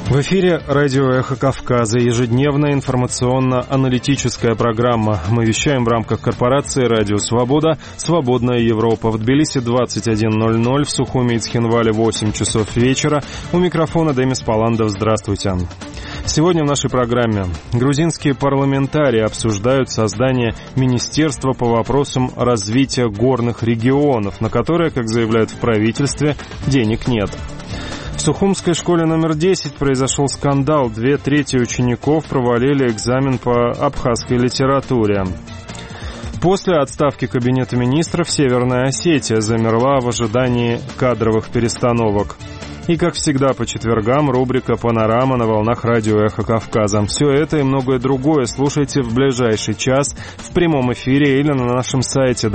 В эфире радио «Эхо Кавказа», ежедневная информационно-аналитическая программа. Мы вещаем в рамках корпорации «Радио Свобода», «Свободная Европа». В Тбилиси 21:00, в Сухуми и Цхинвале 8 часов вечера. У микрофона Демис Паландов. Здравствуйте. Сегодня в нашей программе грузинские парламентарии обсуждают создание министерства по вопросам развития горных регионов, на которое, как заявляют в правительстве, денег нет. В Сухумской школе номер 10 произошел скандал. 2/3 учеников провалили экзамен по абхазской литературе. После отставки Кабинета министров Северная Осетия замерла в ожидании кадровых перестановок. И, как всегда, по четвергам рубрика «Панорама» на волнах радио «Эхо Кавказа». Все это и многое другое слушайте в ближайший час в прямом эфире или на нашем сайте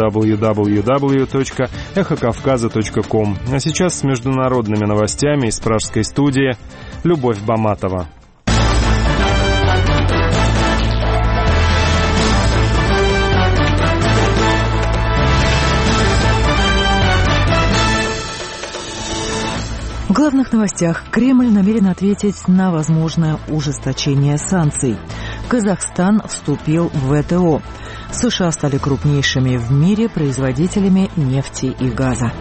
www.эхокавказа.ком. А сейчас с международными новостями из пражской студии Любовь Баматова. В главных новостях Кремль намерен ответить на возможное ужесточение санкций. Казахстан вступил в ВТО. США стали крупнейшими в мире производителями нефти и газа.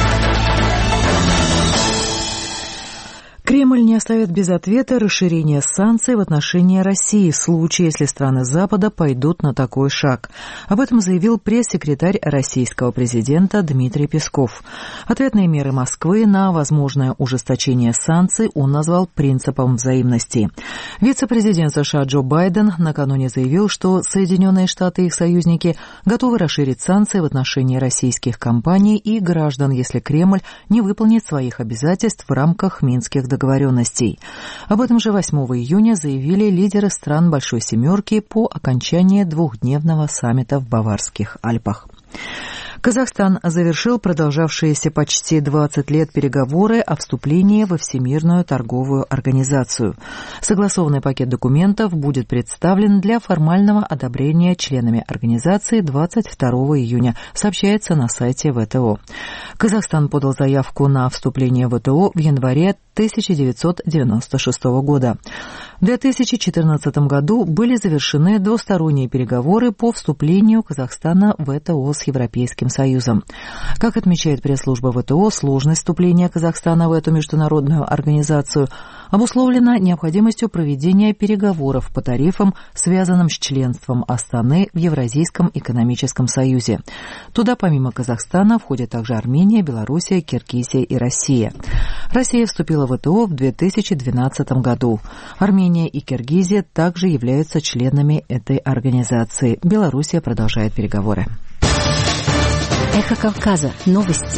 Кремль не оставит без ответа расширение санкций в отношении России в случае, если страны Запада пойдут на такой шаг. Об этом заявил пресс-секретарь российского президента Дмитрий Песков. Ответные меры Москвы на возможное ужесточение санкций он назвал принципом взаимности. Вице-президент США Джо Байден накануне заявил, что Соединенные Штаты и их союзники готовы расширить санкции в отношении российских компаний и граждан, если Кремль не выполнит своих обязательств в рамках Минских договоренностей. Об этом же 8 июня заявили лидеры стран Большой Семерки по окончании двухдневного саммита в Баварских Альпах. Казахстан завершил продолжавшиеся почти 20 лет переговоры о вступлении во Всемирную торговую организацию. Согласованный пакет документов будет представлен для формального одобрения членами организации 22 июня, сообщается на сайте ВТО. Казахстан подал заявку на вступление в ВТО в январе 1996 года. В 2014 году были завершены двусторонние переговоры по вступлению Казахстана в ВТО с Европейским Союзом. Как отмечает пресс-служба ВТО, сложность вступления Казахстана в эту международную организацию обусловлена необходимостью проведения переговоров по тарифам, связанным с членством Астаны в Евразийском экономическом союзе. Туда помимо Казахстана входят также Армения, Белоруссия, Киргизия и Россия. Россия вступила в ВТО в 2012 году. Армения и Киргизия также являются членами этой организации. Белоруссия продолжает переговоры. Эхо Кавказа. Новости.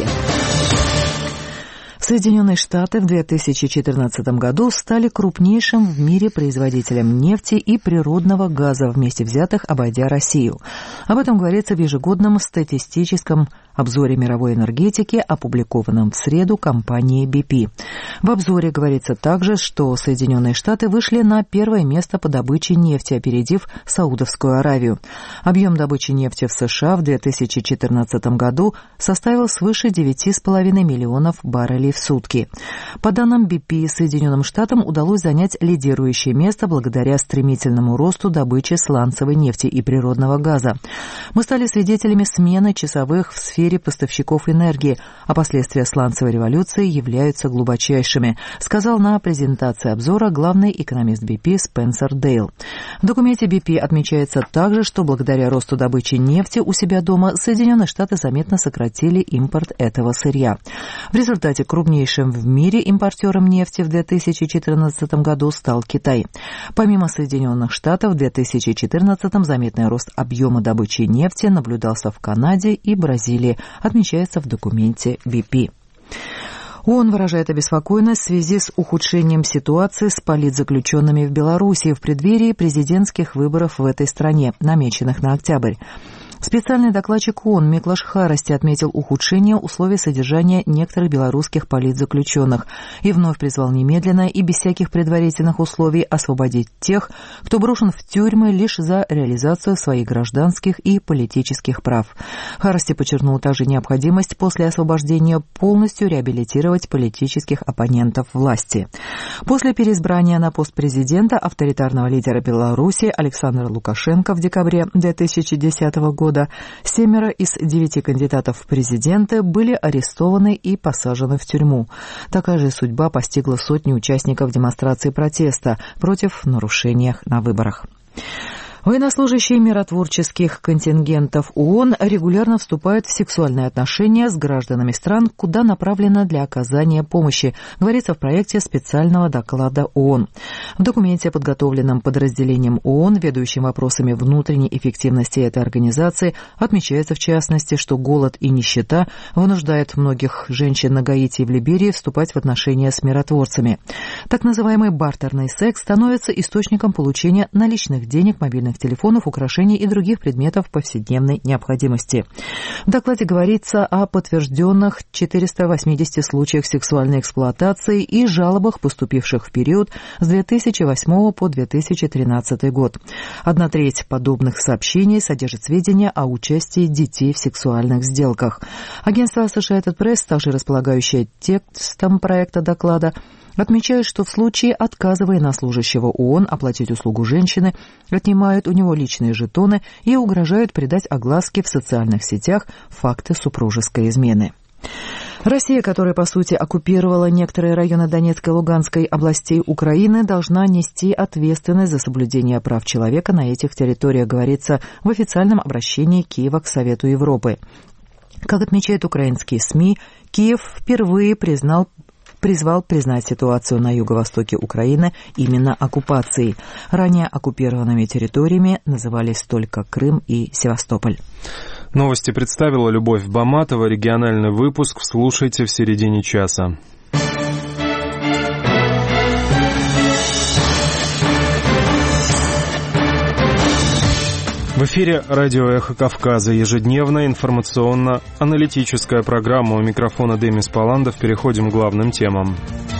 Соединенные Штаты в 2014 году стали крупнейшим в мире производителем нефти и природного газа вместе взятых, обойдя Россию. Об этом говорится в ежегодном статистическом обзоре мировой энергетики, опубликованном в среду компанией BP. В обзоре говорится также, что Соединенные Штаты вышли на первое место по добыче нефти, опередив Саудовскую Аравию. Объем добычи нефти в США в 2014 году составил свыше 9,5 миллионов баррелей в сутки. По данным BP, Соединенным Штатам удалось занять лидирующее место благодаря стремительному росту добычи сланцевой нефти и природного газа. Мы стали свидетелями смены часовых в сфере поставщиков энергии, а последствия сланцевой революции являются глубочайшими, сказал на презентации обзора главный экономист BP Спенсер Дейл. В документе BP отмечается также, что благодаря росту добычи нефти у себя дома Соединенные Штаты заметно сократили импорт этого сырья. В результате крупнейшим в мире импортером нефти в 2014 году стал Китай. Помимо Соединенных Штатов, в 2014 заметный рост объема добычи нефти наблюдался в Канаде и Бразилии, отмечается в документе BP. ООН выражает обеспокоенность в связи с ухудшением ситуации с политзаключенными в Беларуси в преддверии президентских выборов в этой стране, намеченных на октябрь. Специальный докладчик ООН Миклаш Харасти отметил ухудшение условий содержания некоторых белорусских политзаключенных и вновь призвал немедленно и без всяких предварительных условий освободить тех, кто брошен в тюрьмы лишь за реализацию своих гражданских и политических прав. Харасти подчеркнул также необходимость после освобождения полностью реабилитировать политических оппонентов власти. После переизбрания на пост президента авторитарного лидера Беларуси Александра Лукашенко в декабре 2010 года 7 из 9 кандидатов в президенты были арестованы и посажены в тюрьму. Такая же судьба постигла сотни участников демонстрации протеста против нарушений на выборах. Военнослужащие миротворческих контингентов ООН регулярно вступают в сексуальные отношения с гражданами стран, куда направлено для оказания помощи, говорится в проекте специального доклада ООН. В документе, подготовленном подразделением ООН, ведущим вопросами внутренней эффективности этой организации, отмечается в частности, что голод и нищета вынуждают многих женщин на Гаити и в Либерии вступать в отношения с миротворцами. Так называемый бартерный секс становится источником получения наличных денег, мобильных телефонов, украшений и других предметов повседневной необходимости. В докладе говорится о подтвержденных 480 случаях сексуальной эксплуатации и жалобах, поступивших в период с 2008 по 2013 год. 1/3 подобных сообщений содержит сведения о участии детей в сексуальных сделках. Агентство Associated Press, также располагающее текстом проекта доклада, отмечают, что в случае отказа военнослужащего ООН оплатить услугу женщины, отнимают у него личные жетоны и угрожают придать огласке в социальных сетях факты супружеской измены. Россия, которая, по сути, оккупировала некоторые районы Донецкой и Луганской областей Украины, должна нести ответственность за соблюдение прав человека на этих территориях, говорится в официальном обращении Киева к Совету Европы. Как отмечают украинские СМИ, Киев впервые призвал признать ситуацию на юго-востоке Украины именно оккупацией. Ранее оккупированными территориями назывались только Крым и Севастополь. Новости представила Любовь Баматова. Региональный выпуск слушайте в середине часа. В эфире радио «Эхо Кавказа». Ежедневная информационно-аналитическая программа. У микрофона Демис Паландов. Переходим к главным темам.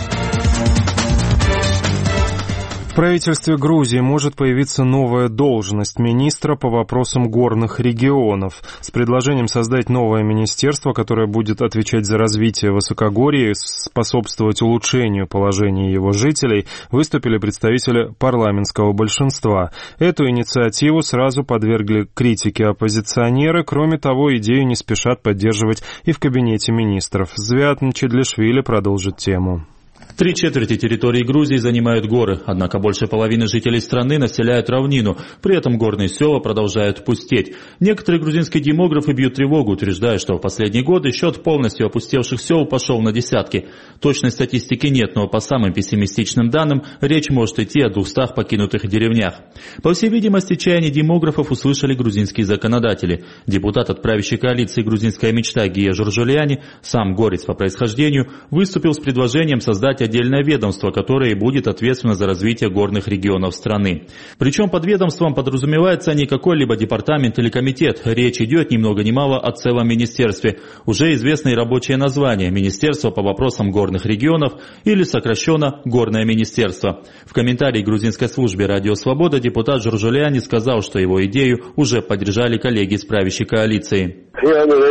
В правительстве Грузии может появиться новая должность министра по вопросам горных регионов. С предложением создать новое министерство, которое будет отвечать за развитие высокогорья и способствовать улучшению положения его жителей, выступили представители парламентского большинства. Эту инициативу сразу подвергли критике оппозиционеры. Кроме того, идею не спешат поддерживать и в кабинете министров. Звятн Чедлишвили продолжит тему. 3/4 территории Грузии занимают горы, однако больше половины жителей страны населяют равнину, при этом горные села продолжают пустеть. Некоторые грузинские демографы бьют тревогу, утверждая, что в последние годы счет полностью опустевших сел пошел на десятки. Точной статистики нет, но по самым пессимистичным данным речь может идти о 200 покинутых деревнях. По всей видимости, чаяние демографов услышали грузинские законодатели. Депутат от правящей коалиции «Грузинская мечта» Гия Журжуляни, сам горец по происхождению, выступил с предложением создать отдельное ведомство, которое будет ответственно за развитие горных регионов страны. Причем под ведомством подразумевается не какой-либо департамент или комитет. Речь идет ни много ни мало о целом министерстве. Уже известное рабочее название – Министерство по вопросам горных регионов или сокращенно Горное министерство. В комментарии грузинской службе «Радио Свобода» депутат Журжуляни сказал, что его идею уже поддержали коллеги из правящей коалиции. В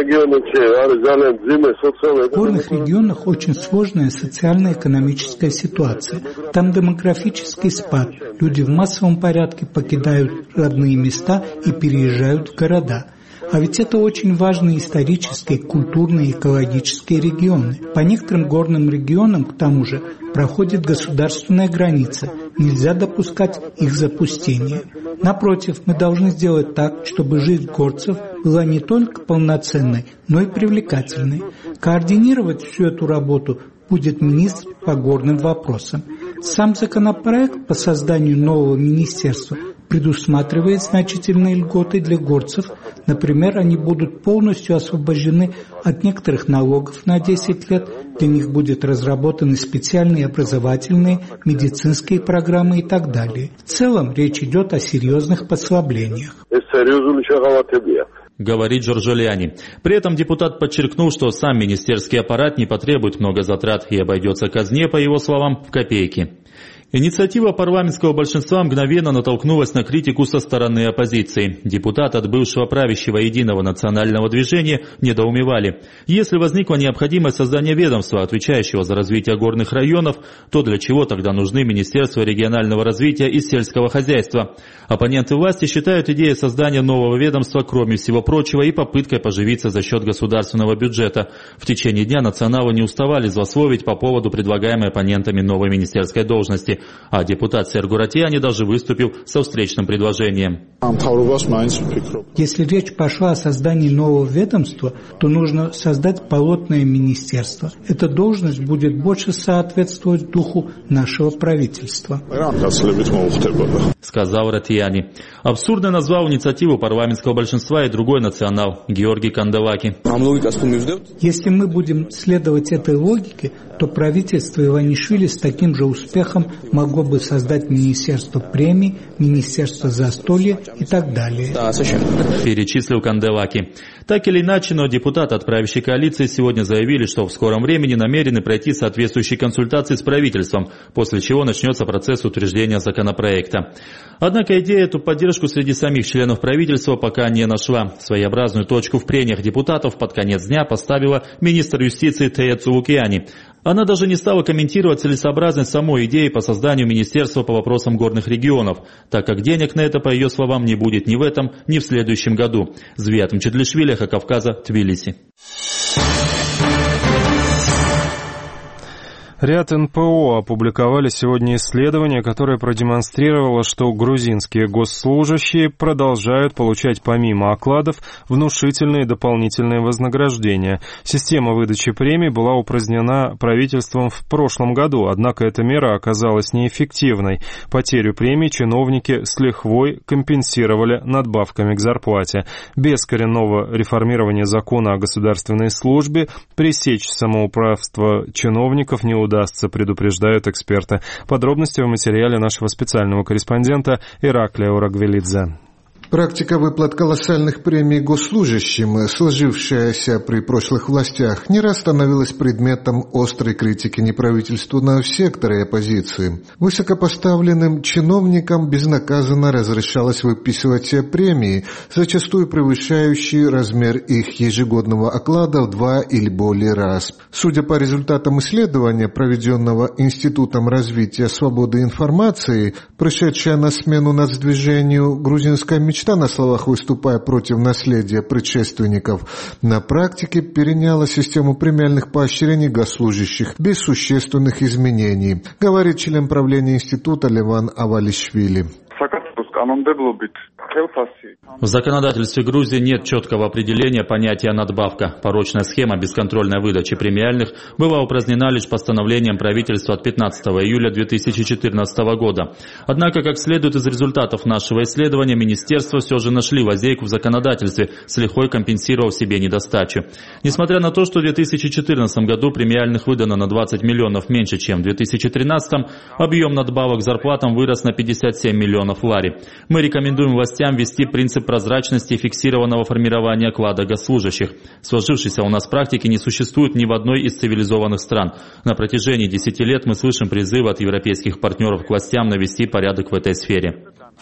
горных регионах очень сложная социально-экономическая ситуация. Там демографический спад. Люди в массовом порядке покидают родные места и переезжают в города. А ведь это очень важные исторические, культурные, экологические регионы. По некоторым горным регионам, к тому же, проходит государственная граница. Нельзя допускать их запустения. Напротив, мы должны сделать так, чтобы жизнь горцев была не только полноценной, но и привлекательной. Координировать всю эту работу будет министр по горным вопросам. Сам законопроект по созданию нового министерства предусматривает значительные льготы для горцев. Например, они будут полностью освобождены от некоторых налогов на 10 лет. Для них будут разработаны специальные образовательные, медицинские программы и так далее. В целом речь идет о серьезных послаблениях. говорит Джорджолиани. При этом депутат подчеркнул, что сам министерский аппарат не потребует много затрат и обойдется казне, по его словам, в копейки. Инициатива парламентского большинства мгновенно натолкнулась на критику со стороны оппозиции. Депутаты от бывшего правящего Единого национального движения недоумевали. Если возникла необходимость создания ведомства, отвечающего за развитие горных районов, то для чего тогда нужны Министерство регионального развития и сельского хозяйства? Оппоненты власти считают идею создания нового ведомства, кроме всего прочего, и попыткой поживиться за счет государственного бюджета. В течение дня националы не уставали злословить по поводу предлагаемой оппонентами новой министерской должности. А депутат Сергу Ратияни даже выступил со встречным предложением. Если речь пошла о создании нового ведомства, то нужно создать полотное министерство. Эта должность будет больше соответствовать духу нашего правительства, сказал Ратияни. Абсурдно назвал инициативу парламентского большинства и другой национал Георгий Канделаки. Если мы будем следовать этой логике, то правительство Иванишвили с таким же успехом могло бы создать Министерство премий, Министерство застолья и так далее. Перечислил Канделаки. Так или иначе, но депутаты от правящей коалиции сегодня заявили, что в скором времени намерены пройти соответствующие консультации с правительством, после чего начнется процесс утверждения законопроекта. Однако идея эту поддержку среди самих членов правительства пока не нашла. Своеобразную точку в прениях депутатов под конец дня поставила министр юстиции Тея Цувукиани. Она даже не стала комментировать целесообразность самой идеи по созданию министерства по вопросам горных регионов, так как денег на это, по ее словам, не будет ни в этом, ни в следующем году. Звиат Мчедлишвили, Эхо Кавказа, Тбилиси. Ряд НПО опубликовали сегодня исследование, которое продемонстрировало, что грузинские госслужащие продолжают получать помимо окладов внушительные дополнительные вознаграждения. Система выдачи премий была упразднена правительством в прошлом году, однако эта мера оказалась неэффективной. Потерю премий чиновники с лихвой компенсировали надбавками к зарплате. Без коренного реформирования закона о государственной службе пресечь самоуправство чиновников не удастся, предупреждают эксперты. Подробности в материале нашего специального корреспондента Ираклия Урагвелидзе. Практика выплат колоссальных премий госслужащим, сложившаяся при прошлых властях, не раз становилась предметом острой критики неправительственного сектора и оппозиции. Высокопоставленным чиновникам безнаказанно разрешалось выписывать себе премии, зачастую превышающие размер их ежегодного оклада в 2 или более раз. Судя по результатам исследования, проведенного Институтом развития свободы информации, пришедшая на смену нацдвижению грузинская мечта, на словах выступая против наследия предшественников, на практике переняла систему премиальных поощрений госслужащих без существенных изменений, говорит член правления института Леван Авалишвили. В законодательстве Грузии нет четкого определения понятия «надбавка». Порочная схема бесконтрольной выдачи премиальных была упразднена лишь постановлением правительства от 15 июля 2014 года. Однако, как следует из результатов нашего исследования, министерства все же нашли лазейку в законодательстве, с лихвой компенсировав себе недостачу. Несмотря на то, что в 2014 году премиальных выдано на 20 миллионов меньше, чем в 2013, объем надбавок к зарплатам вырос на 57 миллионов лари. Мы рекомендуем властям ввести принцип прозрачности и фиксированного формирования оклада госслужащих. Сложившейся у нас практики не существует ни в одной из цивилизованных стран. На протяжении 10 лет мы слышим призывы от европейских партнеров к властям навести порядок в этой сфере.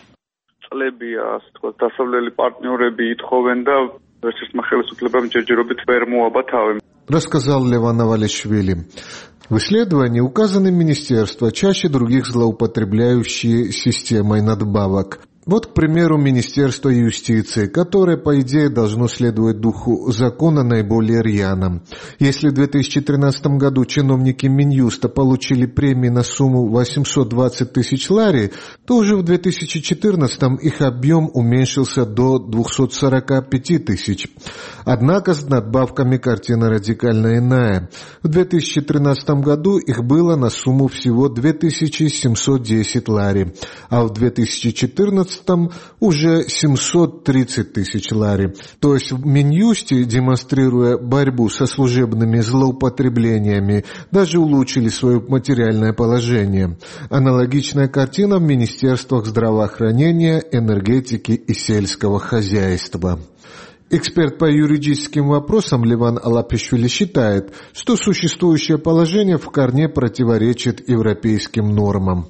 Рассказал Леван Авалишвили. В исследовании указаны министерства, чаще других злоупотребляющие системой надбавок. Вот, к примеру, Министерство юстиции, которое, по идее, должно следовать духу закона наиболее рьяно. Если в 2013 году чиновники Минюста получили премии на сумму 820 тысяч лари, то уже в 2014 их объем уменьшился до 245 тысяч. Однако с надбавками картина радикально иная. В 2013 году их было на сумму всего 2710 лари, а в 2014 уже 730 тысяч лари. То есть в Минюсте, демонстрируя борьбу со служебными злоупотреблениями, даже улучшили свое материальное положение. Аналогичная картина в министерствах здравоохранения, энергетики и сельского хозяйства. Эксперт по юридическим вопросам Леван Алапишвили считает, что существующее положение в корне противоречит европейским нормам.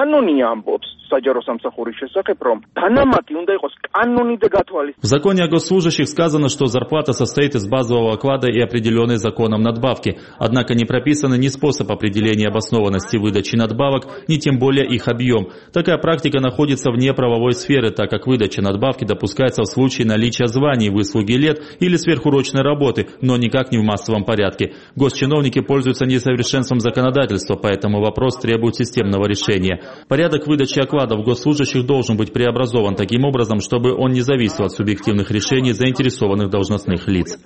В законе о госслужащих сказано, что зарплата состоит из базового оклада и определенной законом надбавки. Однако не прописано ни способ определения обоснованности выдачи надбавок, ни тем более их объем. Такая практика находится вне правовой сферы, так как выдача надбавки допускается в случае наличия званий, выслуги лет или сверхурочной работы, но никак не в массовом порядке. Госчиновники пользуются несовершенством законодательства, поэтому вопрос требует системного решения. Порядок выдачи окладов госслужащих должен быть преобразован таким образом, чтобы он не зависел от субъективных решений заинтересованных должностных лиц.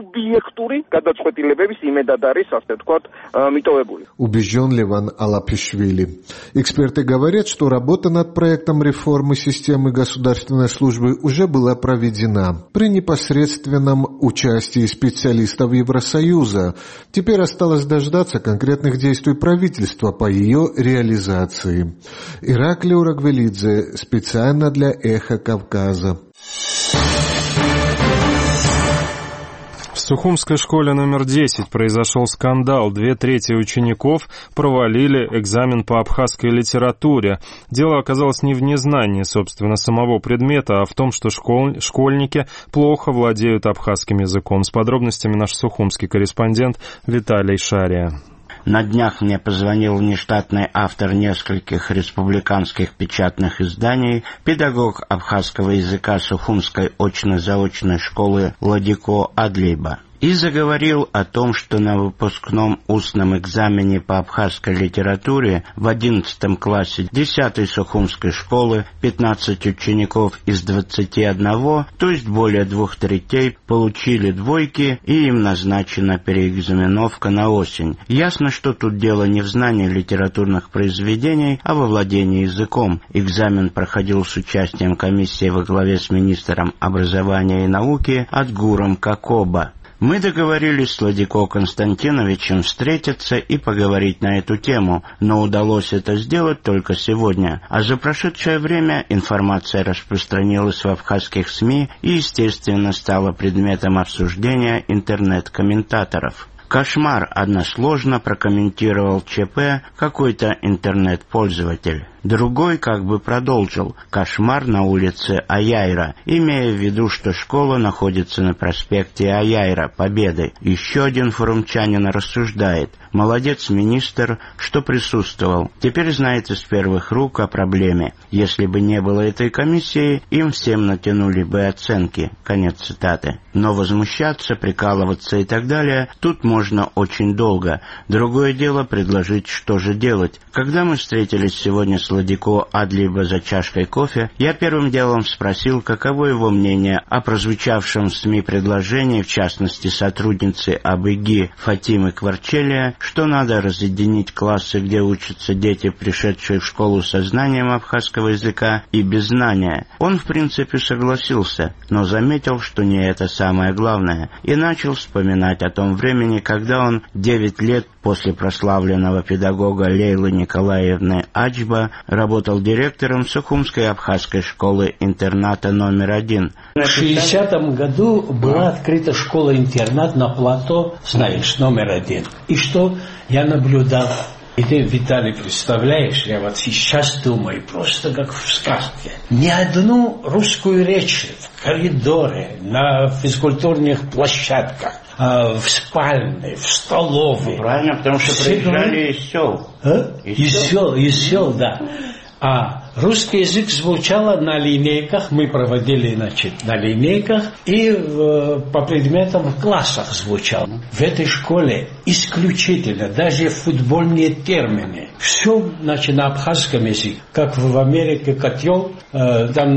Убежден Леван Алапишвили. Эксперты говорят, что работа над проектом реформы системы государственной службы уже была проведена при непосредственном участии специалистов Евросоюза. Теперь осталось дождаться конкретных действий правительства по ее реализации. Ираклий Урагвелидзе специально для «Эхо Кавказа». В Сухумской школе номер 10 произошел скандал. 2/3 учеников провалили экзамен по абхазской литературе. Дело оказалось не в незнании, собственно, самого предмета, а в том, что школьники плохо владеют абхазским языком. С подробностями наш сухумский корреспондент Виталий Шария. На днях мне позвонил внештатный автор нескольких республиканских печатных изданий, педагог абхазского языка Сухумской очно-заочной школы Ладико Адлейба, и заговорил о том, что на выпускном устном экзамене по абхазской литературе в 11 классе 10-й Сухумской школы 15 учеников из 21, то есть более 2/3, получили двойки, и им назначена переэкзаменовка на осень. Ясно, что тут дело не в знании литературных произведений, а во владении языком. Экзамен проходил с участием комиссии во главе с министром образования и науки Адгуром Какоба. Мы договорились с Ладико Константиновичем встретиться и поговорить на эту тему, но удалось это сделать только сегодня. А за прошедшее время информация распространилась в абхазских СМИ и, естественно, стала предметом обсуждения интернет-комментаторов. «Кошмар», односложно прокомментировал ЧП какой-то интернет-пользователь. Другой как бы продолжил: «Кошмар на улице Аяйра», имея в виду, что школа находится на проспекте Аяйра, Победы. Еще один форумчанин рассуждает: «Молодец министр, что присутствовал. Теперь знает из первых рук о проблеме. Если бы не было этой комиссии, им всем натянули бы оценки». Конец цитаты. Но возмущаться, прикалываться и так далее тут можно очень долго. Другое дело предложить, что же делать. Когда мы встретились сегодня с Ладико Адлейба за чашкой кофе, я первым делом спросил, каково его мнение о прозвучавшем в СМИ предложении, в частности сотрудницы АБГИ Фатимы Кварчелия, что надо разъединить классы, где учатся дети, пришедшие в школу со знанием абхазского языка и без знания. Он, в принципе, согласился, но заметил, что не это самое главное, и начал вспоминать о том времени, когда он 9 лет после прославленного педагога Лейлы Николаевны Аджба работал директором Сухумской абхазской школы-интерната номер 1. В 60-м году была открыта школа-интернат на плато, знаешь, номер 1. И что я наблюдал? И ты, Виталий, представляешь, я вот сейчас думаю, просто как в сказке. Ни одну русскую речь в коридоре, на физкультурных площадках, в спальне, в столовой. Правильно, потому что приезжали из сел. Из сел, да. А русский язык звучал на линейках, мы проводили, на линейках, и по предметам в классах звучал. В этой школе исключительно, даже футбольные термины. Все, на абхазском языке. Как в Америке котел, там,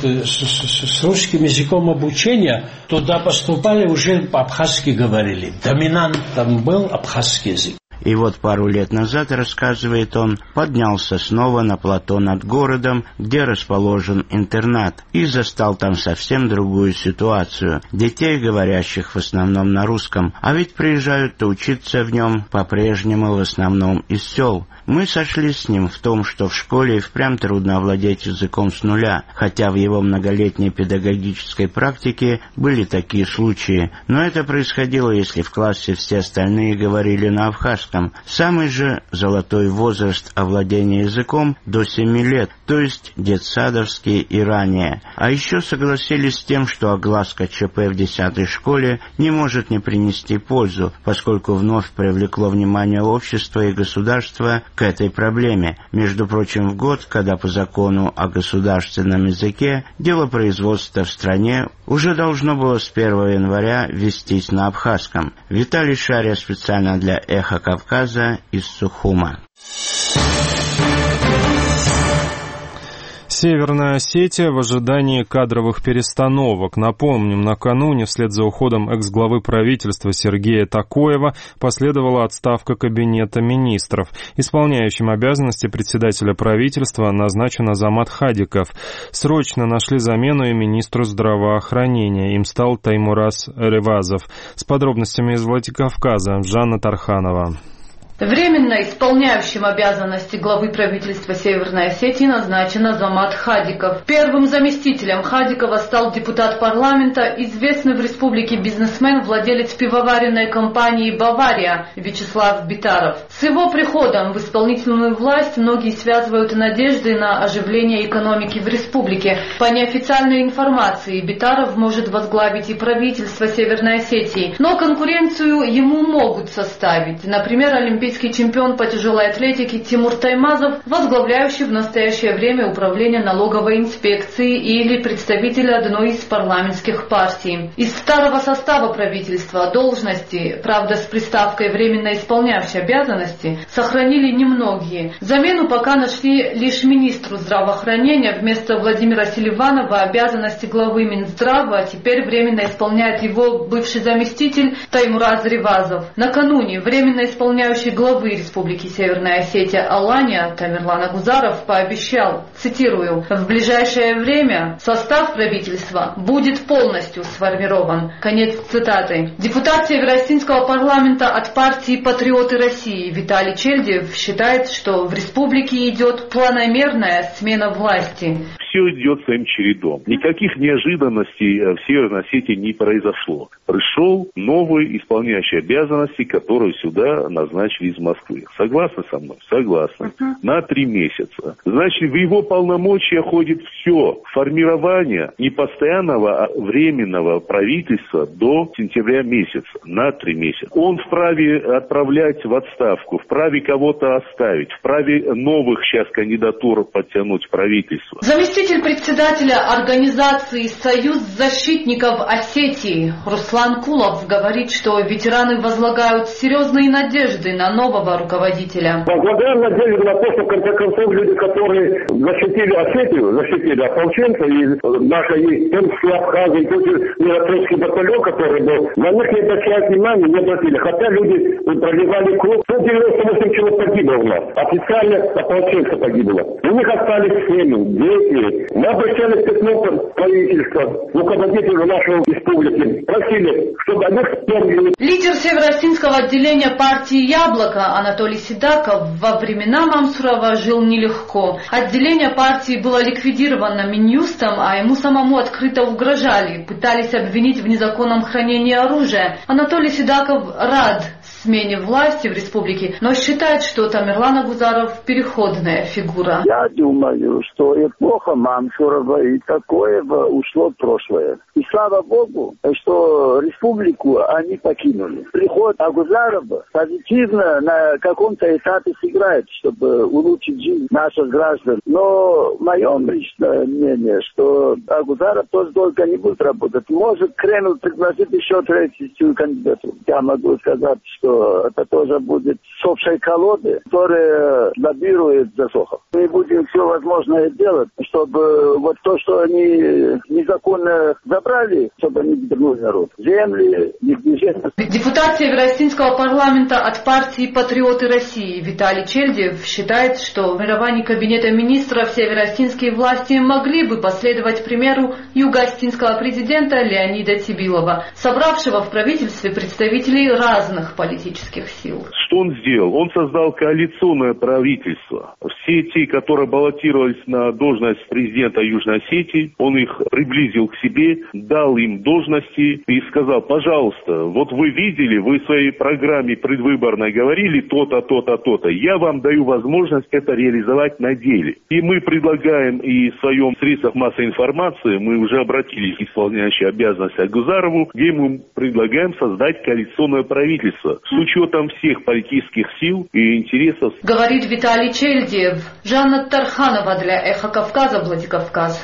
с русским языком обучения, туда поступали, уже по-абхазски говорили. Доминантом был абхазский язык. И вот пару лет назад, рассказывает он, поднялся снова на плато над городом, где расположен интернат, и застал там совсем другую ситуацию. Детей, говорящих в основном на русском, а ведь приезжают-то учиться в нем по-прежнему в основном из сел. Мы сошлись с ним в том, что в школе и впрямь трудно овладеть языком с нуля, хотя в его многолетней педагогической практике были такие случаи. Но это происходило, если в классе все остальные говорили на абхазском. Самый же золотой возраст овладения языком до 7 лет, то есть детсадовский и ранее. А еще согласились с тем, что огласка ЧП в 10-й школе не может не принести пользу, поскольку вновь привлекло внимание общества и государства к этой проблеме. Между прочим, в год, когда по закону о государственном языке дело производства в стране уже должно было с 1 января вестись на абхазском. Виталий Шария специально для «Эхо Кавказа» из Сухума. Северная Осетия в ожидании кадровых перестановок. Напомним, накануне вслед за уходом экс-главы правительства Сергея Такоева последовала отставка Кабинета министров. Исполняющим обязанности председателя правительства назначен Азамат Хадиков. Срочно нашли замену и министру здравоохранения. Им стал Таймураз Ревазов. С подробностями из Владикавказа Жанна Тарханова. Временно исполняющим обязанности главы правительства Северной Осетии назначен Азамат Хадиков. Первым заместителем Хадикова стал депутат парламента, известный в республике бизнесмен, владелец пивоваренной компании «Бавария» Вячеслав Битаров. С его приходом в исполнительную власть многие связывают надежды на оживление экономики в республике. По неофициальной информации, Битаров может возглавить и правительство Северной Осетии, но конкуренцию ему могут составить. Например, олимпийский чемпион по тяжелой атлетике Тимур Таймазов, возглавляющий в настоящее время управление налоговой инспекции, или представитель одной из парламентских партий. Из старого состава правительства должности, правда с приставкой «временно исполняющий обязанности», сохранили немногие. Замену пока нашли лишь министру здравоохранения. Вместо Владимира Селиванова обязанности главы Минздрава теперь временно исполняет его бывший заместитель Таймураз Ревазов. Накануне временно исполняющий главы Республики Северная Осетия Алания Тамерлан Агузаров пообещал, цитирую, «В ближайшее время состав правительства будет полностью сформирован». Конец цитаты. Депутат Северо-Осетинского парламента от партии «Патриоты России» Виталий Чельдев считает, что в республике идет планомерная смена власти. Все идет своим чередом. Никаких неожиданностей в Северной Осетии не произошло. Пришел новый исполняющий обязанности, который сюда назначили из Москвы. Согласны со мной? Согласны. На 3 месяца. Значит, в его полномочия входит все. Формирование не постоянного, а временного правительства до сентября месяца. На 3 месяца. Он вправе отправлять в отставку, вправе кого-то оставить, вправе новых сейчас кандидатур подтянуть в правительство. Заместитель председателя организации «Союз защитников Осетии» Руслан Кулов говорит, что ветераны возлагают серьезные надежды на нового руководителя. Возлагаем надежды на то, что в конце концов люди, которые защитили Осетию, защитили ополченцев и наши Томские Абхазии, Миротворческий батальон, который был, на них не обращают внимания, не обратили. Хотя люди проливали кровь. 198 человек погибло у нас. Официально ополченцев погибло. У них остались семьи, дети. Мы обращались к этому правительству, руководителю нашей республики. Просили, чтобы они вспомнили. Лидер Северо-Осетинского отделения партии «Яблоко» Анатолий Седаков во времена Мансурова жил нелегко. Отделение партии было ликвидировано Минюстом, а ему самому открыто угрожали. Пытались обвинить в незаконном хранении оружия. Анатолий Седаков рад смене власти в республике, но считает, что Тамерлан Агузаров переходная фигура. Я думаю, что эпоха Мансурова и Такоева ушло в прошлое. И слава Богу, что республику они покинули. Приход Агузарова позитивно на каком-то этапе сыграет, чтобы улучшить жизнь наших граждан. Но мое личное мнение, что Агузаров тоже долго не будет работать. Может, Кремль пригласит еще третью кандидатуру. Я могу сказать, что это тоже будет с общей колоды, которая лоббирует Засохов. Мы будем все возможное делать, чтобы чтобы вот то, что они незаконно забрали, чтобы они вернули народ. Земли, недвижимость. Депутат Северо-Осетинского парламента от партии «Патриоты России» Виталий Чельдев считает, что в формировании Кабинета министров северо-осетинские власти могли бы последовать примеру юго-осетинского президента Леонида Цибилова, собравшего в правительстве представителей разных политических сил. Что он сделал? Он создал коалиционное правительство. Все те, которые баллотировались на должность президента Южной Осетии, он их приблизил к себе, дал им должности и сказал: пожалуйста, вот вы видели, вы в своей программе предвыборной говорили то-то, то-то, то-то. Я вам даю возможность это реализовать на деле. И мы предлагаем и в своем средствах массовой информации, мы уже обратились к исполняющей обязанности Агузарову, где мы предлагаем создать коалиционное правительство с учетом всех политических сил и интересов. Говорит Виталий Чельдев. Жанна Тарханова для Эхо Кавказа, Владикавказ.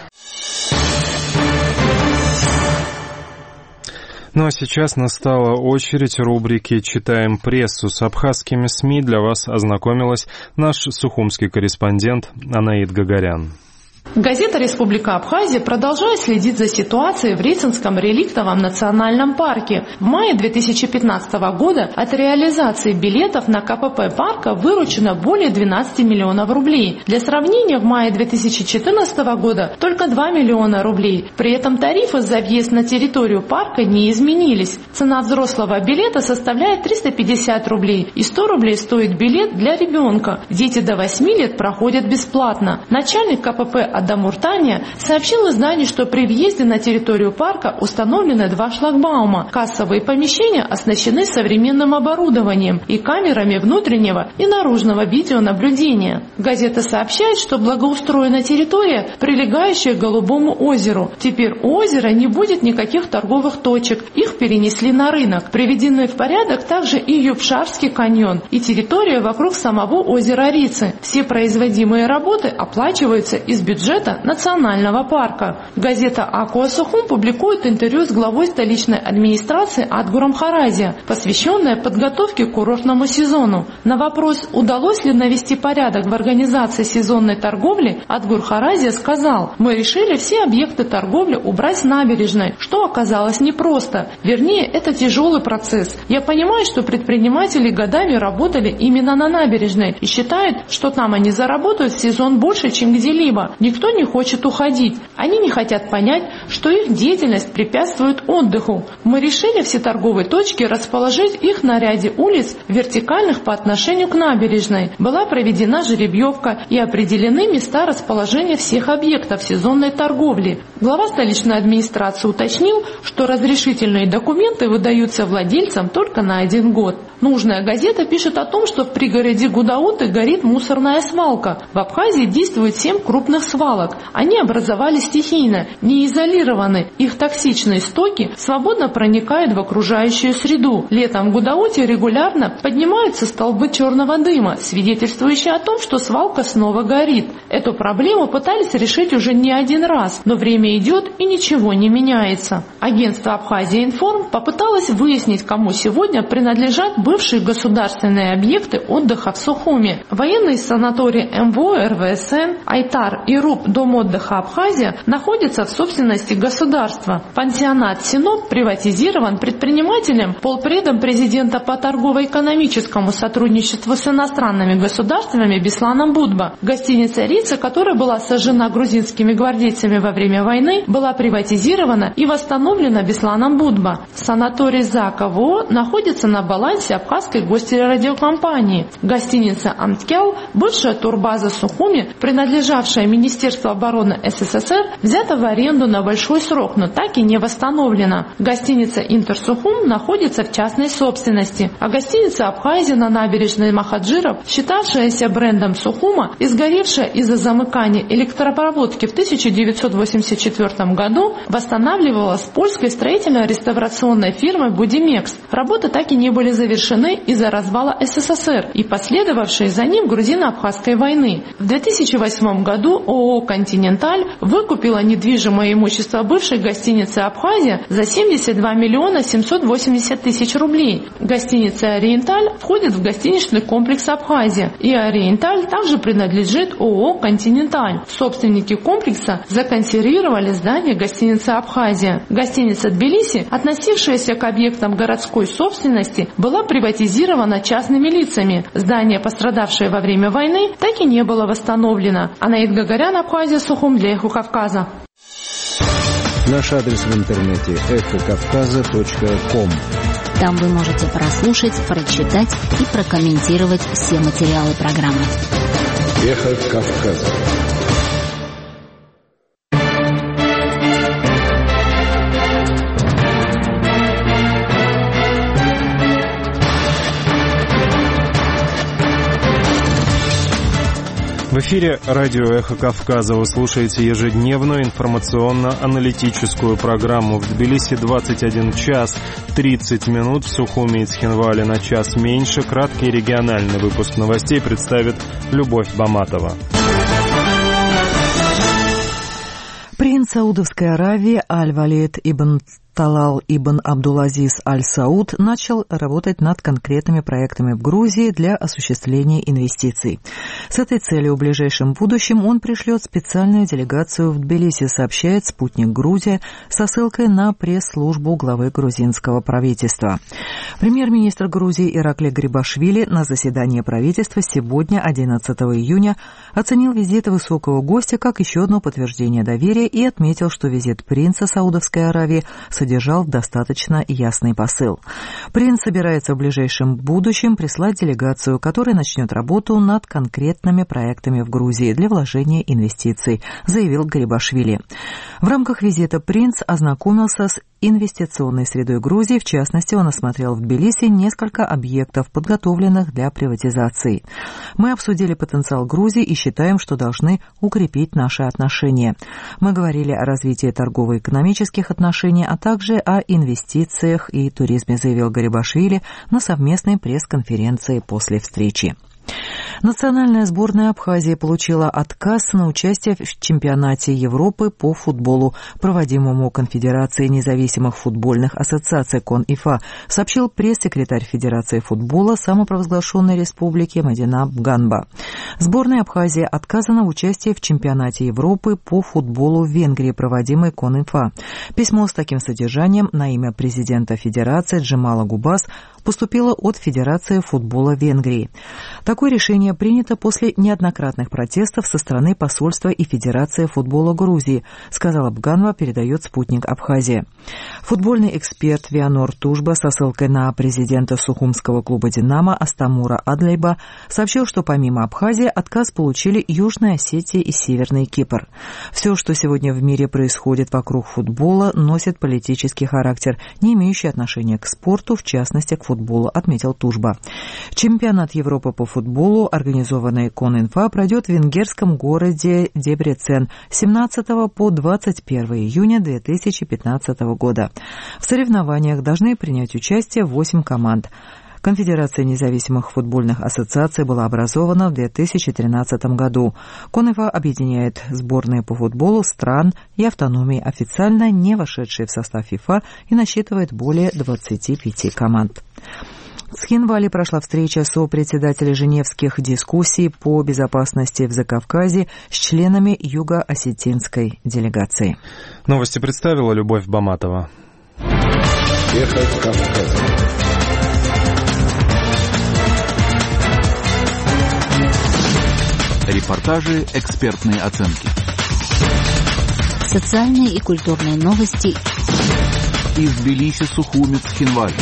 Ну а сейчас настала очередь рубрики «Читаем прессу». С абхазскими СМИ для вас ознакомилась наш сухумский корреспондент Анаид Гагарян. Газета «Республика Абхазия» продолжает следить за ситуацией в Рицинском реликтовом национальном парке. В мае 2015 года от реализации билетов на КПП парка выручено более 12 миллионов рублей. Для сравнения, в мае 2014 года только 2 миллиона рублей. При этом тарифы за въезд на территорию парка не изменились. Цена взрослого билета составляет 350 рублей и 100 рублей стоит билет для ребенка. Дети до 8 лет проходят бесплатно. Начальник КПП Адамуртания сообщил изданию, что при въезде на территорию парка установлены 2 шлагбаума. Кассовые помещения оснащены современным оборудованием и камерами внутреннего и наружного видеонаблюдения. Газета сообщает, что благоустроена территория, прилегающая к Голубому озеру. Теперь у озера не будет никаких торговых точек, их перенесли на рынок. Приведены в порядок также и Юбшарский каньон, и территория вокруг самого озера Рицы. Все производимые работы оплачиваются из бюджета национального парка. Газета «Акуа Сухум» публикует интервью с главой столичной администрации Адгуром Харазия, посвященное подготовке к курортному сезону. На вопрос, удалось ли навести порядок в организации сезонной торговли, Адгур Харазия сказал: «Мы решили все объекты торговли убрать с набережной, что оказалось непросто. Вернее, это тяжелый процесс. Я понимаю, что предприниматели годами работали именно на набережной и считают, что там они заработают в сезон больше, чем где-либо. Никто не хочет уходить. Они не хотят понять, что их деятельность препятствует отдыху. Мы решили все торговые точки расположить их на ряде улиц, вертикальных по отношению к набережной. Была проведена жеребьевка и определены места расположения всех объектов сезонной торговли». Глава столичной администрации уточнил, что разрешительные документы выдаются владельцам только на 1 год. Нужная газета пишет о том, что в пригороде Гудауты горит мусорная свалка. В Абхазии действует 7 крупных свалок. Они образовались стихийно, не изолированы. Их токсичные стоки свободно проникают в окружающую среду. Летом в Гудауте регулярно поднимаются столбы черного дыма, свидетельствующие о том, что свалка снова горит. Эту проблему пытались решить уже не 1 раз, но время идет и ничего не меняется. Агентство «Абхазия Информ» попыталось выяснить, кому сегодня принадлежат бывшие государственные объекты отдыха в Сухуми. Военный санаторий МВО РВСН, Айтар и РУП Дом отдыха Абхазия находятся в собственности государства. Пансионат Синоп приватизирован предпринимателем, полпредом президента по торгово-экономическому сотрудничеству с иностранными государствами Бесланом Будба. Гостиница «Рица», которая была сожжена грузинскими гвардейцами во время войны, была приватизирована и восстановлена Бесланом Будба. Санаторий ЗАК-ВО находится на балансе Абхазской госрадиокомпании. Гостиница «Амткел», бывшая турбаза Сухуми, принадлежавшая Министерству обороны СССР, взята в аренду на большой срок, но так и не восстановлена. Гостиница «Интерсухум» находится в частной собственности, а гостиница «Абхазия» на набережной Махаджиров, считавшаяся брендом Сухума и сгоревшая из-за замыкания электропроводки в 1984 году, восстанавливалась польской строительно-реставрационной фирмой «Будимекс». Работы так и не были завершены из-за развала СССР и последовавшей за ним грузино-абхазской войны. В 2008 году ООО ООО «Континенталь» выкупила недвижимое имущество бывшей гостиницы «Абхазия» за 72 миллиона 780 тысяч рублей. Гостиница «Ориенталь» входит в гостиничный комплекс «Абхазия», и «Ориенталь» также принадлежит ООО «Континенталь». Собственники комплекса законсервировали здание гостиницы «Абхазия». Гостиница «Тбилиси», относившаяся к объектам городской собственности, была приватизирована частными лицами. Здание, пострадавшее во время войны, так и не было восстановлено. Анаит Гагарян, Абхазия, Сухум, для Эхо Кавказа. Наш адрес в интернете эхокавказа.ком. Там вы можете прослушать, прочитать и прокомментировать все материалы программы. Эхо Кавказа. В эфире радио «Эхо Кавказа». Вы слушаете ежедневную информационно-аналитическую программу. В Тбилиси 21 час 30 минут, в Сухуми и Цхинвале на час меньше. Краткий региональный выпуск новостей представит Любовь Баматова. Принц Саудовской Аравии Аль-Валид ибн Талал ибн Абдул-Азиз Аль-Сауд начал работать над конкретными проектами в Грузии для осуществления инвестиций. С этой целью в ближайшем будущем он пришлет специальную делегацию в Тбилиси, сообщает «Спутник Грузия» со ссылкой на пресс-службу главы грузинского правительства. Премьер-министр Грузии Ираклий Гарибашвили на заседании правительства сегодня, 11 июня, оценил визит высокого гостя как еще одно подтверждение доверия и отметил, что визит принца Саудовской Аравии содержал достаточно ясный посыл. Принц собирается в ближайшем будущем прислать делегацию, которая начнет работу над конкретными проектами в Грузии для вложения инвестиций, заявил Гарибашвили. В рамках визита принц ознакомился с инвестиционной средой Грузии. В частности, он осмотрел в Тбилиси несколько объектов, подготовленных для приватизации. Мы обсудили потенциал Грузии и считаем, что должны укрепить наши отношения. Мы говорили о развитии торгово-экономических отношений, а также о инвестициях и туризме, заявил Гарибашвили на совместной пресс-конференции после встречи. Национальная сборная Абхазии получила отказ на участие в чемпионате Европы по футболу, проводимому Конфедерацией независимых футбольных ассоциаций КОН-ИФА, сообщил пресс-секретарь Федерации футбола самопровозглашенной республики Мадина Бганба. Сборная Абхазии отказана в участии в чемпионате Европы по футболу в Венгрии, проводимой КОН-ИФА. Письмо с таким содержанием на имя президента Федерации Джемала Губас поступило от Федерации футбола Венгрии. Такое решение принято после неоднократных протестов со стороны посольства и Федерации футбола Грузии, сказала Бганва, передает «Спутник Абхазия». Футбольный эксперт Вианор Тужба со ссылкой на президента Сухумского клуба «Динамо» Астамура Адлайба сообщил, что помимо Абхазии отказ получили Южная Осетия и Северный Кипр. Все, что сегодня в мире происходит вокруг футбола, носит политический характер, не имеющий отношения к спорту, в частности к футболу, отметил Тужба. Чемпионат Европы по футболу, организованный КОН-ИФА, пройдет в венгерском городе Дебрецен с 17 по 21 июня 2015 года. В соревнованиях должны принять участие 8 команд. Конфедерация независимых футбольных ассоциаций была образована в 2013 году. КОН-ИФА объединяет сборные по футболу стран и автономии, официально не вошедшие в состав ФИФА, и насчитывает более 25 команд. В Цхинвале прошла встреча сопредседателей женевских дискуссий по безопасности в Закавказье с членами юго-осетинской делегации. Новости представила Любовь Баматова. Эхо Кавказа. Репортажи, экспертные оценки. Социальные и культурные новости из Тбилиси, Сухуми, Цхинвале.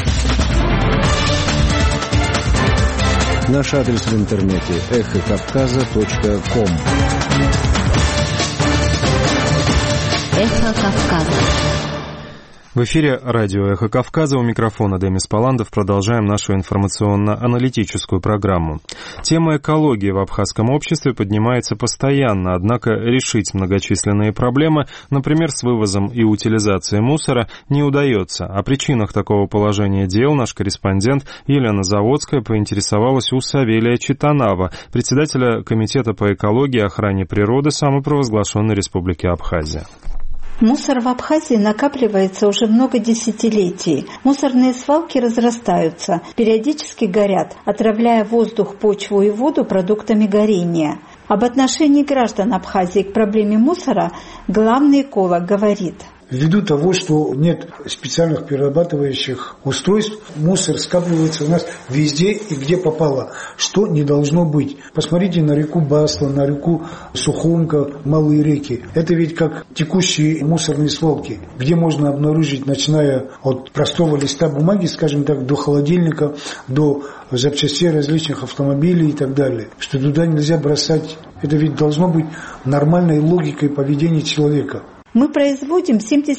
Наш адрес в интернете эхокавказа.ком. Эхо Кавказа. В эфире радио «Эхо Кавказа», у микрофона Демис Паландов. Продолжаем нашу информационно-аналитическую программу. Тема экологии в абхазском обществе поднимается постоянно, однако решить многочисленные проблемы, например, с вывозом и утилизацией мусора, не удается. О причинах такого положения дел наш корреспондент Елена Заводская поинтересовалась у Савелия Читанава, председателя Комитета по экологии и охране природы самопровозглашенной Республики Абхазия. Мусор в Абхазии накапливается уже много десятилетий. Мусорные свалки разрастаются, периодически горят, отравляя воздух, почву и воду продуктами горения. Об отношении граждан Абхазии к проблеме мусора главный эколог говорит: ввиду того, что нет специальных перерабатывающих устройств, мусор скапливается у нас везде и где попало, что не должно быть. Посмотрите на реку Басла, на реку Сухумка, малые реки. Это ведь как текущие мусорные свалки, где можно обнаружить, начиная от простого листа бумаги, скажем так, до холодильника, до запчастей различных автомобилей и так далее. Что туда нельзя бросать. Это ведь должно быть нормальной логикой поведения человека. Мы производим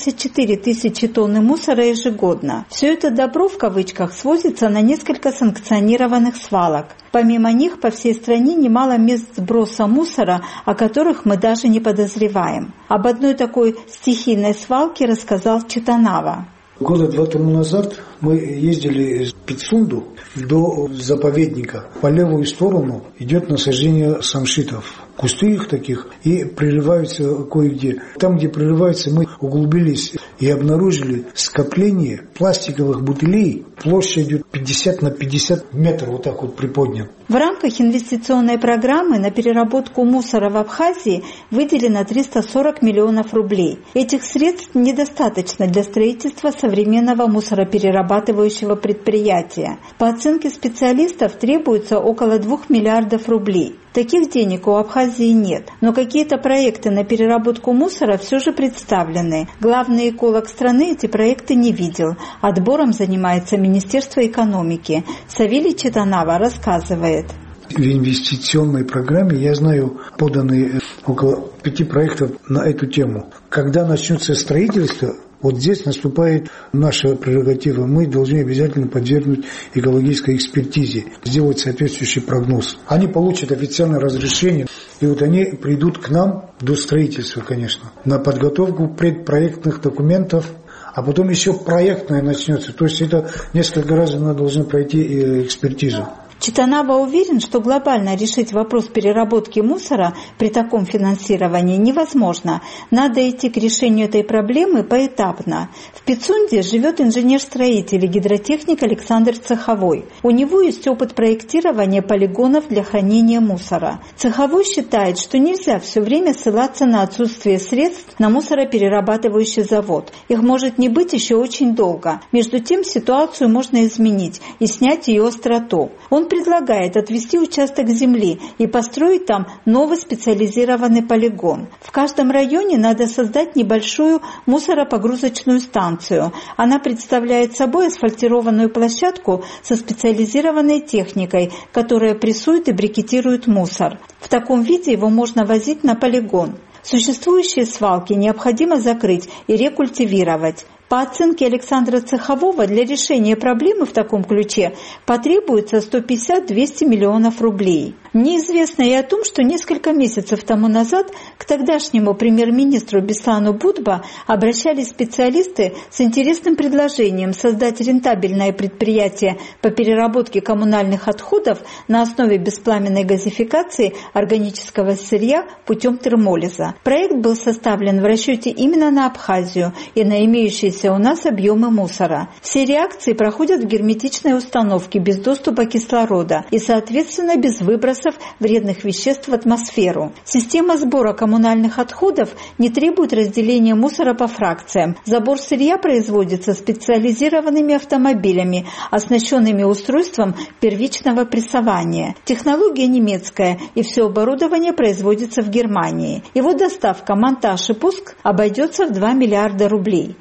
74 тысячи тонн мусора ежегодно. Все это добро, в кавычках, свозится на несколько санкционированных свалок. Помимо них, по всей стране немало мест сброса мусора, о которых мы даже не подозреваем. Об одной такой стихийной свалке рассказал Читанава. Года 2 тому назад мы ездили из Пицунду до заповедника. По левую сторону идет насаждение самшитов. Кусты их таких и прерываются кое-где. Там, где прерываются, мы углубились и обнаружили скопление пластиковых бутылей площадью 50 на 50 метров, вот так вот приподнят. В рамках инвестиционной программы на переработку мусора в Абхазии выделено 340 миллионов рублей. Этих средств недостаточно для строительства современного мусороперерабатывающего предприятия. По оценке специалистов требуется около 2 миллиардов рублей. Таких денег у Абхазии нет, но какие-то проекты на переработку мусора все же представлены. Главный эколог страны эти проекты не видел. Отбором занимается Министерство экономики. Савелий Читанава рассказывает. В инвестиционной программе, я знаю, поданы около 5 проектов на эту тему. Когда начнется строительство, вот здесь наступает наша прерогатива. Мы должны обязательно подвергнуть экологической экспертизе, сделать соответствующий прогноз. Они получат официальное разрешение, и вот они придут к нам до строительства, конечно, на подготовку предпроектных документов, а потом еще проектное начнется. То есть это несколько раз она должна пройти экспертизу. Читанава уверен, что глобально решить вопрос переработки мусора при таком финансировании невозможно. Надо идти к решению этой проблемы поэтапно. В Пицунде живет инженер-строитель и гидротехник Александр Цеховой. У него есть опыт проектирования полигонов для хранения мусора. Цеховой считает, что нельзя все время ссылаться на отсутствие средств на мусороперерабатывающий завод. Их может не быть еще очень долго. Между тем ситуацию можно изменить и снять ее остроту. Он предлагает отвести участок земли и построить там новый специализированный полигон. В каждом районе надо создать небольшую мусоропогрузочную станцию. Она представляет собой асфальтированную площадку со специализированной техникой, которая прессует и брикетирует мусор. В таком виде его можно возить на полигон. Существующие свалки необходимо закрыть и рекультивировать. По оценке Александра Цехового, для решения проблемы в таком ключе потребуется 150-200 миллионов рублей. Мне известно и о том, что несколько месяцев тому назад к тогдашнему премьер-министру Беслану Будба обращались специалисты с интересным предложением создать рентабельное предприятие по переработке коммунальных отходов на основе беспламенной газификации органического сырья путем термолиза. Проект был составлен в расчете именно на Абхазию и на имеющиеся у нас объемы мусора. Все реакции проходят в герметичной установке без доступа кислорода и, соответственно, без выбросов вредных веществ в атмосферу. Система сбора коммунальных отходов не требует разделения мусора по фракциям. Забор сырья производится специализированными автомобилями, оснащенными устройством первичного прессования. Технология немецкая, и все оборудование производится в Германии. Его доставка, монтаж и пуск обойдется в 2 миллиарда рублей. Авторы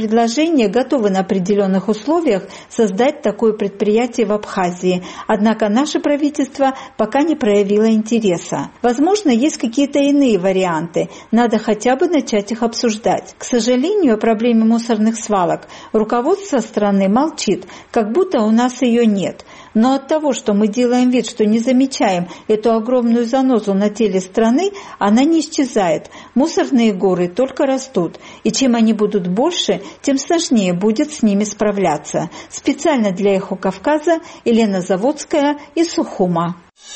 предложение готовы на определенных условиях создать такое предприятие в Абхазии, однако наше правительство пока не проявило интереса. Возможно, есть какие-то иные варианты, надо хотя бы начать их обсуждать. К сожалению, о проблеме мусорных свалок руководство страны молчит, как будто у нас ее нет. Но от того, что мы делаем вид, что не замечаем эту огромную занозу на теле страны, она не исчезает. Мусорные горы только растут. И чем они будут больше, тем сложнее будет с ними справляться. Специально для «Эхо Кавказа» Елена Заводская из Сухума.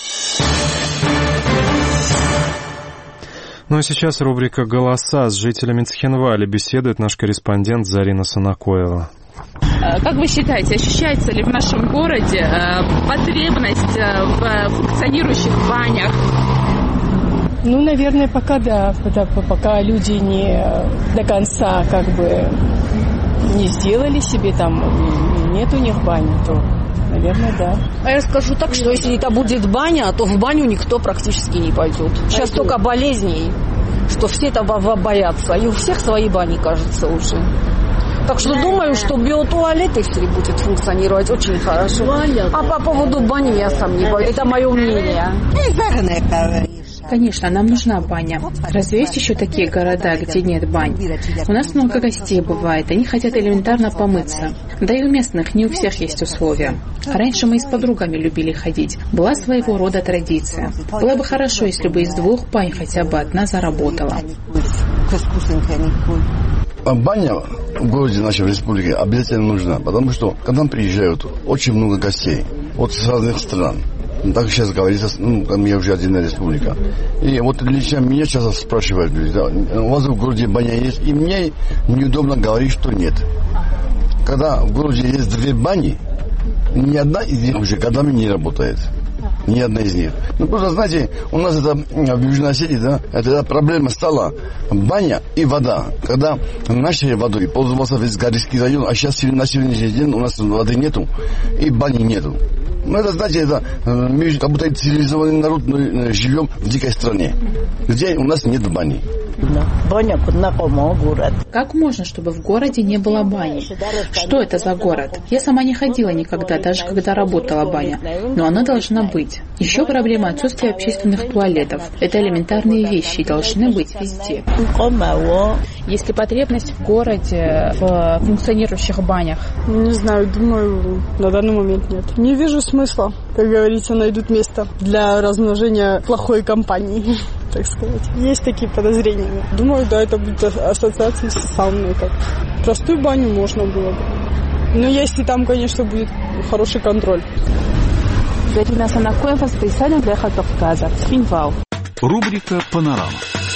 Ну а сейчас рубрика «Голоса». С жителями Цхинвали беседует наш корреспондент Зарина Санакоева. Как вы считаете, ощущается ли в нашем городе потребность в функционирующих банях? Ну, наверное, пока да, пока люди не до конца не сделали себе нет у них бани, то, наверное, да. А я скажу так, что если это будет баня, то в баню никто практически не пойдет. Сейчас столько болезней, что все этого боятся, и у всех свои бани, кажется, уже. Так что думаю, что биотуалет, если будет функционировать, очень хорошо. А по поводу бани я сомневаюсь. Это мое мнение. Конечно, нам нужна баня. Разве есть еще такие города, где нет бань? У нас много гостей бывает, они хотят элементарно помыться. Да и у местных не у всех есть условия. Раньше мы и с подругами любили ходить. Была своего рода традиция. Было бы хорошо, если бы из 2 бань хотя бы одна заработала. Баня в городе нашей республики обязательно нужна, потому что к нам приезжают очень много гостей с разных стран. Так сейчас говорится, я уже отдельная республика. И вот лично меня часто спрашивают люди, да, у вас в городе баня есть? И мне неудобно говорить, что нет. Когда в городе есть 2 бани, ни одна из них уже годами не работает. Ни одна из них. Просто, знаете, у нас это в Южной Осетии, да, эта проблема стала баня и вода. Когда нашей водой пользовался весь Горийский район, а сейчас на сегодняшний день у нас воды нету и бани нету. Это, знаете, мы как будто цивилизованный народ, но живем в дикой стране, где у нас нет бани. Как можно, чтобы в городе не было бани? Что это за город? Я сама не ходила никогда, даже когда работала баня. Но она должна быть. Еще проблема отсутствия общественных туалетов. Это элементарные вещи и должны быть везде. Есть ли потребность в городе в функционирующих банях? Не знаю, думаю, на данный момент нет. Не вижу смысла. Как говорится, найдут место для размножения плохой компании, так сказать. Есть такие подозрения. Думаю, да, это будет ассоциация с сауной. Простую баню можно было бы. Но если там, конечно, будет хороший контроль. Зарина Санакоева, специально для «Эхо Кавказа», Цхинвал. Рубрика «Панорама».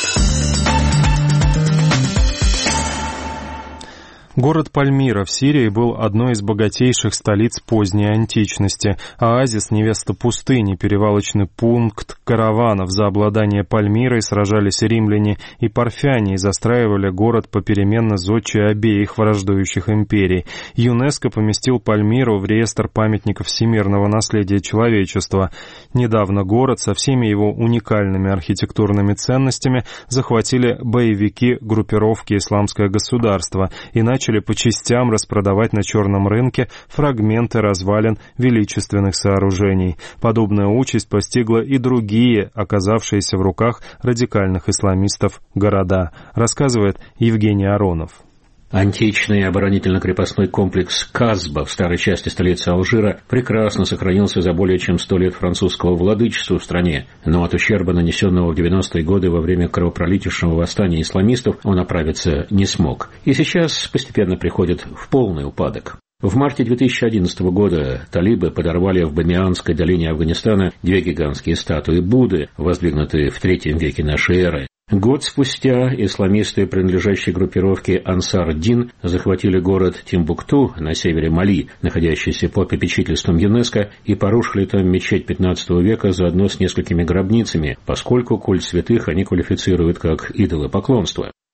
Город Пальмира в Сирии был одной из богатейших столиц поздней античности. Оазис, невеста пустыни, перевалочный пункт караванов. За обладание Пальмирой сражались римляне и парфяне и застраивали город попеременно зодчие обеих враждующих империй. ЮНЕСКО поместил Пальмиру в реестр памятников всемирного наследия человечества. Недавно город со всеми его уникальными архитектурными ценностями захватили боевики группировки «Исламское государство» и начали по частям распродавать на черном рынке фрагменты развалин величественных сооружений. Подобная участь постигла и другие, оказавшиеся в руках радикальных исламистов, города, рассказывает Евгений Аронов. Античный оборонительно-крепостной комплекс Казба в старой части столицы Алжира прекрасно сохранился за более чем 100 лет французского владычества в стране, но от ущерба, нанесенного в 90-е годы во время кровопролитийного восстания исламистов, он оправиться не смог. И сейчас постепенно приходит в полный упадок. В марте 2011 года талибы подорвали в Бамианской долине Афганистана 2 гигантские статуи Будды, воздвигнутые в III веке нашей эры. Год спустя исламисты, принадлежащие группировке Ансар-Дин, захватили город Тимбукту на севере Мали, находящийся под попечительством ЮНЕСКО, и порушили там мечеть 15 века заодно с несколькими гробницами, поскольку культ святых они квалифицируют как идолопоклонство.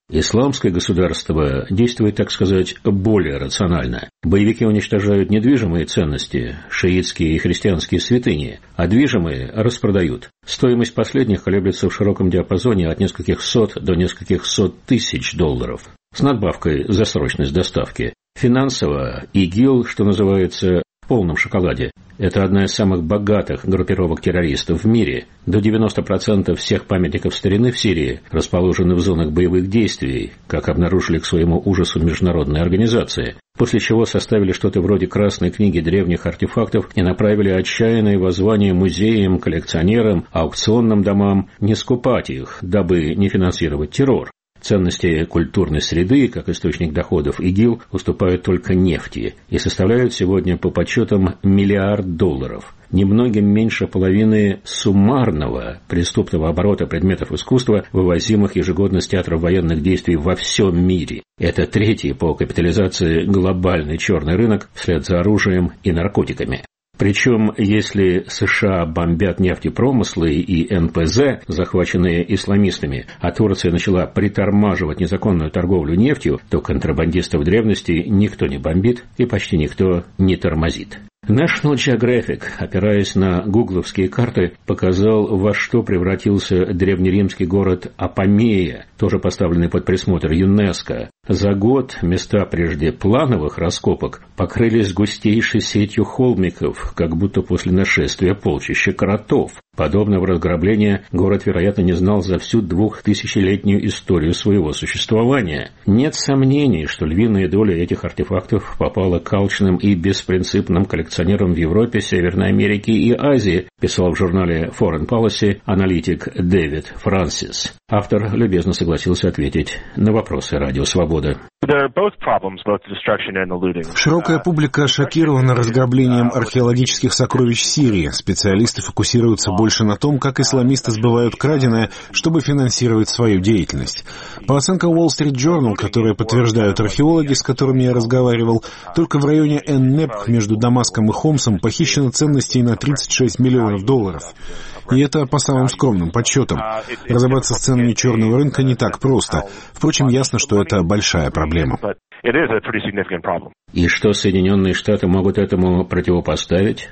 Исламское государство действует, так сказать, более рационально. Боевики уничтожают недвижимые ценности, шиитские и христианские святыни, а движимые распродают. Стоимость последних колеблется в широком диапазоне от нескольких сот до нескольких сот тысяч долларов, с надбавкой за срочность доставки. Финансово ИГИЛ, что называется, в полном шоколаде. Это одна из самых богатых группировок террористов в мире. До 90% всех памятников старины в Сирии расположены в зонах боевых действий, как обнаружили к своему ужасу международные организации, после чего составили что-то вроде красной книги древних артефактов и направили отчаянные воззвания музеям, коллекционерам, аукционным домам не скупать их, дабы не финансировать террор. Ценности культурной среды, как источник доходов ИГИЛ, уступают только нефти и составляют сегодня по подсчетам $1 миллиард, немногим меньше половины суммарного преступного оборота предметов искусства, вывозимых ежегодно с театров военных действий во всем мире. Это третий по капитализации глобальный черный рынок вслед за оружием и наркотиками. Причем, если США бомбят нефтепромыслы и НПЗ, захваченные исламистами, а Турция начала притормаживать незаконную торговлю нефтью, то контрабандистов древности никто не бомбит и почти никто не тормозит. National Geographic, опираясь на гугловские карты, показал, во что превратился древнеримский город Апамея, тоже поставленный под присмотр ЮНЕСКО. За год места прежде плановых раскопок покрылись густейшей сетью холмиков, как будто после нашествия полчища кротов. Подобного разграбления город, вероятно, не знал за всю 2000-летнюю историю своего существования. Нет сомнений, что львиная доля этих артефактов попала к алчным и беспринципным коллекционерам в Европе, Северной Америке и Азии, писал в журнале Foreign Policy аналитик Дэвид Франсис. Автор любезно согласился ответить на вопросы «Радио Свобода». Широкая публика шокирована разграблением археологических сокровищ Сирии. Специалисты фокусируются больше на том, как исламисты сбывают краденое, чтобы финансировать свою деятельность. По оценкам Wall Street Journal, которые подтверждают археологи, с которыми я разговаривал, только в районе Эн-Небх между Дамаском и Хомсом похищено ценностей на $36 миллионов. И это по самым скромным подсчетам. Разобраться с ценами черного рынка не так просто. Впрочем, ясно, что это большая проблема. И что Соединенные Штаты могут этому противопоставить?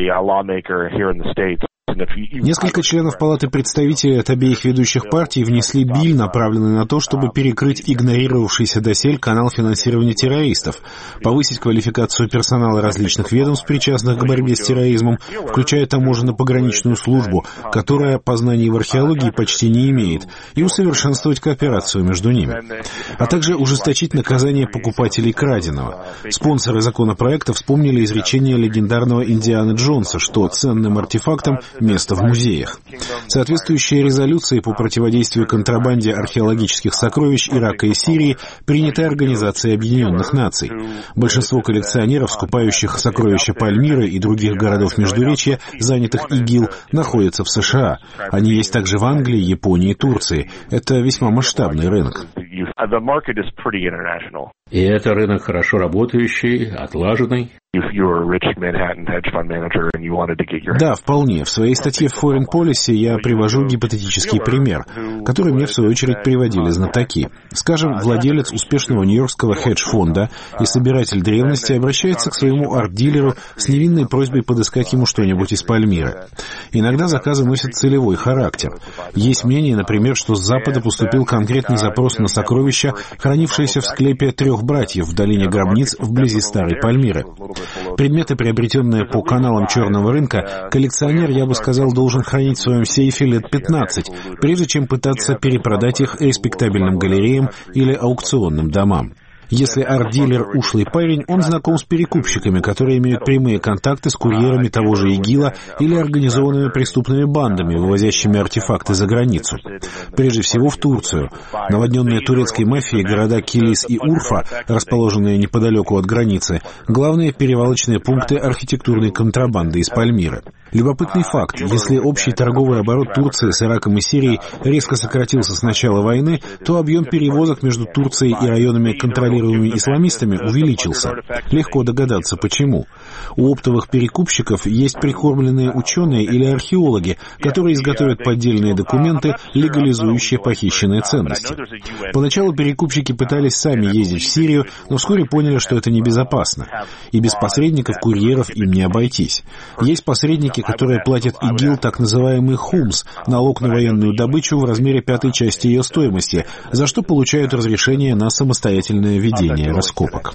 Несколько членов Палаты представителей от обеих ведущих партий внесли билл, направленный на то, чтобы перекрыть игнорировавшийся доселе канал финансирования террористов, повысить квалификацию персонала различных ведомств, причастных к борьбе с терроризмом, включая таможенно-пограничную службу, которая познаний в археологии почти не имеет, и усовершенствовать кооперацию между ними, а также ужесточить наказание покупателей краденого. Спонсоры законопроекта вспомнили изречение легендарного Индианы Джонса, что ценным артефактам место в музеях. Соответствующие резолюции по противодействию контрабанде археологических сокровищ Ирака и Сирии приняты Организацией Объединенных Наций. Большинство коллекционеров, скупающих сокровища Пальмиры и других городов Междуречья, занятых ИГИЛ, находятся в США. Они есть также в Англии, Японии и Турции. Это весьма масштабный рынок. И это рынок хорошо работающий, отлаженный? Да, вполне. В своей статье в Foreign Policy я привожу гипотетический пример, который мне в свою очередь приводили знатоки. Скажем, владелец успешного нью-йоркского хедж-фонда и собиратель древности обращается к своему арт-дилеру с невинной просьбой подыскать ему что-нибудь из Пальмиры. Иногда заказы носят целевой характер. Есть мнение, например, что с Запада поступил конкретный запрос на сокровища, хранившиеся в склепе 3 братьев в долине гробниц вблизи Старой Пальмиры. Предметы, приобретенные по каналам черного рынка, коллекционер, я бы сказал, должен хранить в своем сейфе лет 15, прежде чем пытаться перепродать их респектабельным галереям или аукционным домам. Если арт-дилер ушлый парень, он знаком с перекупщиками, которые имеют прямые контакты с курьерами того же ИГИЛа или организованными преступными бандами, вывозящими артефакты за границу. Прежде всего в Турцию. Наводненные турецкой мафией города Килис и Урфа, расположенные неподалеку от границы, главные перевалочные пункты архитектурной контрабанды из Пальмиры. Любопытный факт. Если общий торговый оборот Турции с Ираком и Сирией резко сократился с начала войны, то объем перевозок между Турцией и районами, контролируемыми исламистами, увеличился. Легко догадаться, почему. У оптовых перекупщиков есть прикормленные ученые или археологи, которые изготовят поддельные документы, легализующие похищенные ценности. Поначалу перекупщики пытались сами ездить в Сирию, но вскоре поняли, что это небезопасно. И без посредников-курьеров им не обойтись. Есть посредники, которые платят ИГИЛ так называемый хумс, налог на военную добычу в размере 1/5 части ее стоимости, за что получают разрешение на самостоятельное ведение раскопок.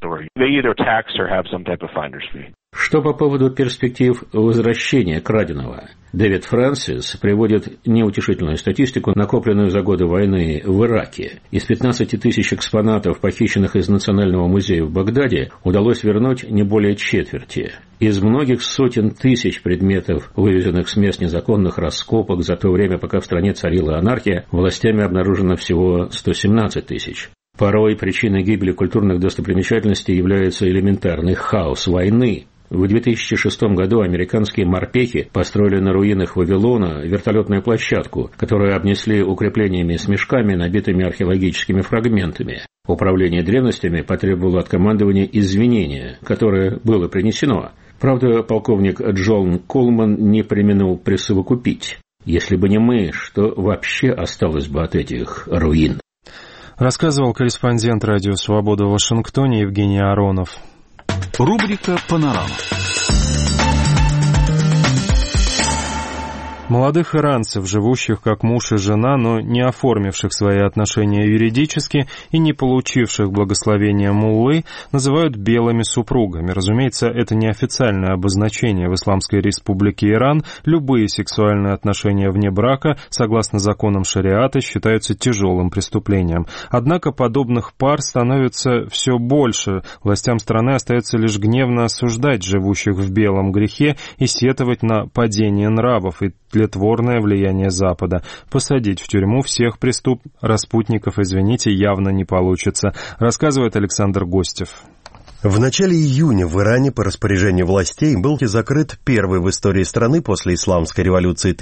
Что по поводу перспектив возвращения краденого? Дэвид Фрэнсис приводит неутешительную статистику, накопленную за годы войны в Ираке. Из 15 тысяч экспонатов, похищенных из Национального музея в Багдаде, удалось вернуть не более четверти. Из многих сотен тысяч предметов, вывезенных с мест незаконных раскопок за то время, пока в стране царила анархия, властями обнаружено всего 117 тысяч. Порой причиной гибели культурных достопримечательностей является элементарный хаос войны. В 2006 году американские морпехи построили на руинах Вавилона вертолетную площадку, которую обнесли укреплениями с мешками, набитыми археологическими фрагментами. Управление древностями потребовало от командования извинения, которое было принесено. Правда, полковник Джон Колман не преминул присовокупить. Если бы не мы, что вообще осталось бы от этих руин? Рассказывал корреспондент «Радио Свобода» в Вашингтоне Евгений Аронов. Рубрика «Панорама». Молодых иранцев, живущих как муж и жена, но не оформивших свои отношения юридически и не получивших благословения муллы, называют белыми супругами. Разумеется, это неофициальное обозначение в Исламской Республике Иран. Любые сексуальные отношения вне брака, согласно законам шариата, считаются тяжелым преступлением. Однако подобных пар становится все больше. Властям страны остается лишь гневно осуждать живущих в белом грехе и сетовать на падение нравов и тлетворное влияние Запада. Посадить в тюрьму всех распутников, явно не получится, рассказывает Александр Гостев. В начале июня в Иране по распоряжению властей был закрыт первый в истории страны после Исламской революции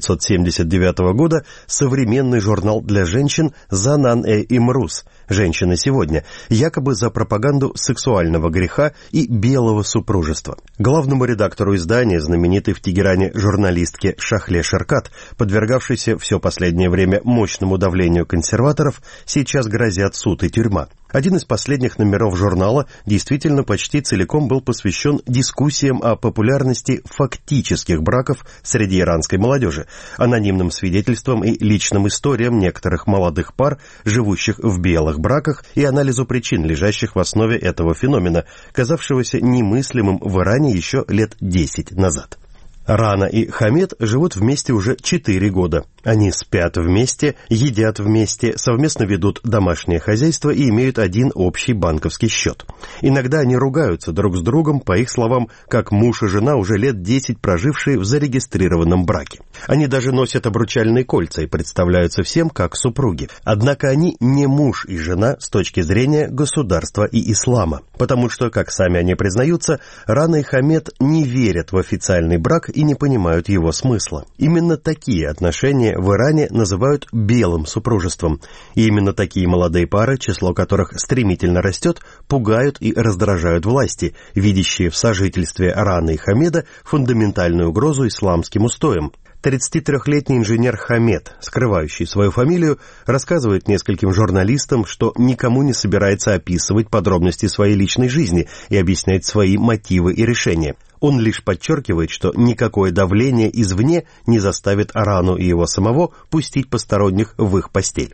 1979 года современный журнал для женщин «Занан-э-Имрус» «Женщины сегодня», якобы за пропаганду сексуального греха и белого супружества. Главному редактору издания, знаменитой в Тегеране журналистке Шахле Шеркат, подвергавшейся все последнее время мощному давлению консерваторов, сейчас грозят суд и тюрьма. Один из последних номеров журнала действительно почти целиком был посвящен дискуссиям о популярности фактических браков среди иранской молодежи, анонимным свидетельствам и личным историям некоторых молодых пар, живущих в белых браках, и анализу причин, лежащих в основе этого феномена, казавшегося немыслимым в Иране еще лет 10 назад. Рана и Хамед живут вместе уже 4 года. Они спят вместе, едят вместе, совместно ведут домашнее хозяйство и имеют один общий банковский счет. Иногда они ругаются друг с другом, по их словам, как муж и жена, уже лет 10 прожившие в зарегистрированном браке. Они даже носят обручальные кольца и представляются всем как супруги. Однако они не муж и жена с точки зрения государства и ислама. Потому что, как сами они признаются, Рана и Хамед не верят в официальный брак и не понимают его смысла. Именно такие отношения в Иране называют белым супружеством. И именно такие молодые пары, число которых стремительно растет, пугают и раздражают власти, видящие в сожительстве Раны и Хамеда фундаментальную угрозу исламским устоям. 33-летний инженер Хамед, скрывающий свою фамилию, рассказывает нескольким журналистам, что никому не собирается описывать подробности своей личной жизни и объяснять свои мотивы и решения. Он лишь подчеркивает, что никакое давление извне не заставит Рану и его самого пустить посторонних в их постель.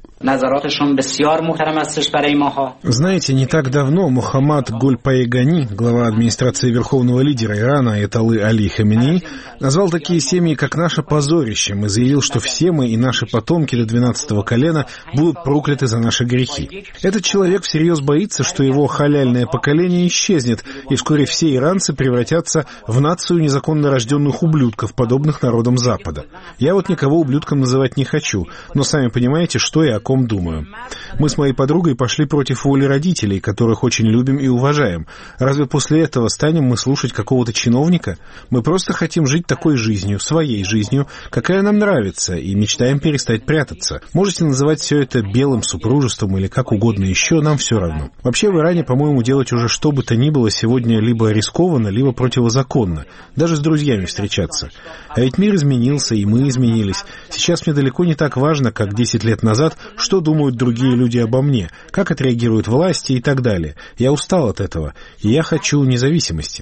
Знаете, не так давно Мухаммад Гуль-Паегани, глава администрации верховного лидера Ирана Аятоллы Али Хаминеи, назвал такие семьи, как наше, позорищем и заявил, что все мы и наши потомки до 12-го колена будут прокляты за наши грехи. Этот человек всерьез боится, что его халяльное поколение исчезнет, и вскоре все иранцы превратятся в нацию незаконно рожденных ублюдков, подобных народам Запада. Я вот никого ублюдком называть не хочу, но сами понимаете, что и о ком думаю. Мы с моей подругой пошли против воли родителей, которых очень любим и уважаем. Разве после этого станем мы слушать какого-то чиновника? Мы просто хотим жить такой жизнью, своей жизнью, какая нам нравится, и мечтаем перестать прятаться. Можете называть все это белым супружеством или как угодно еще, нам все равно. Вообще в Иране, по-моему, делать уже что бы то ни было сегодня либо рискованно, либо противозаконно. Даже с друзьями встречаться. А ведь мир изменился, и мы изменились. Сейчас мне далеко не так важно, как 10 лет назад, что думают другие люди обо мне, как отреагируют власти и так далее. Я устал от этого, и я хочу независимости.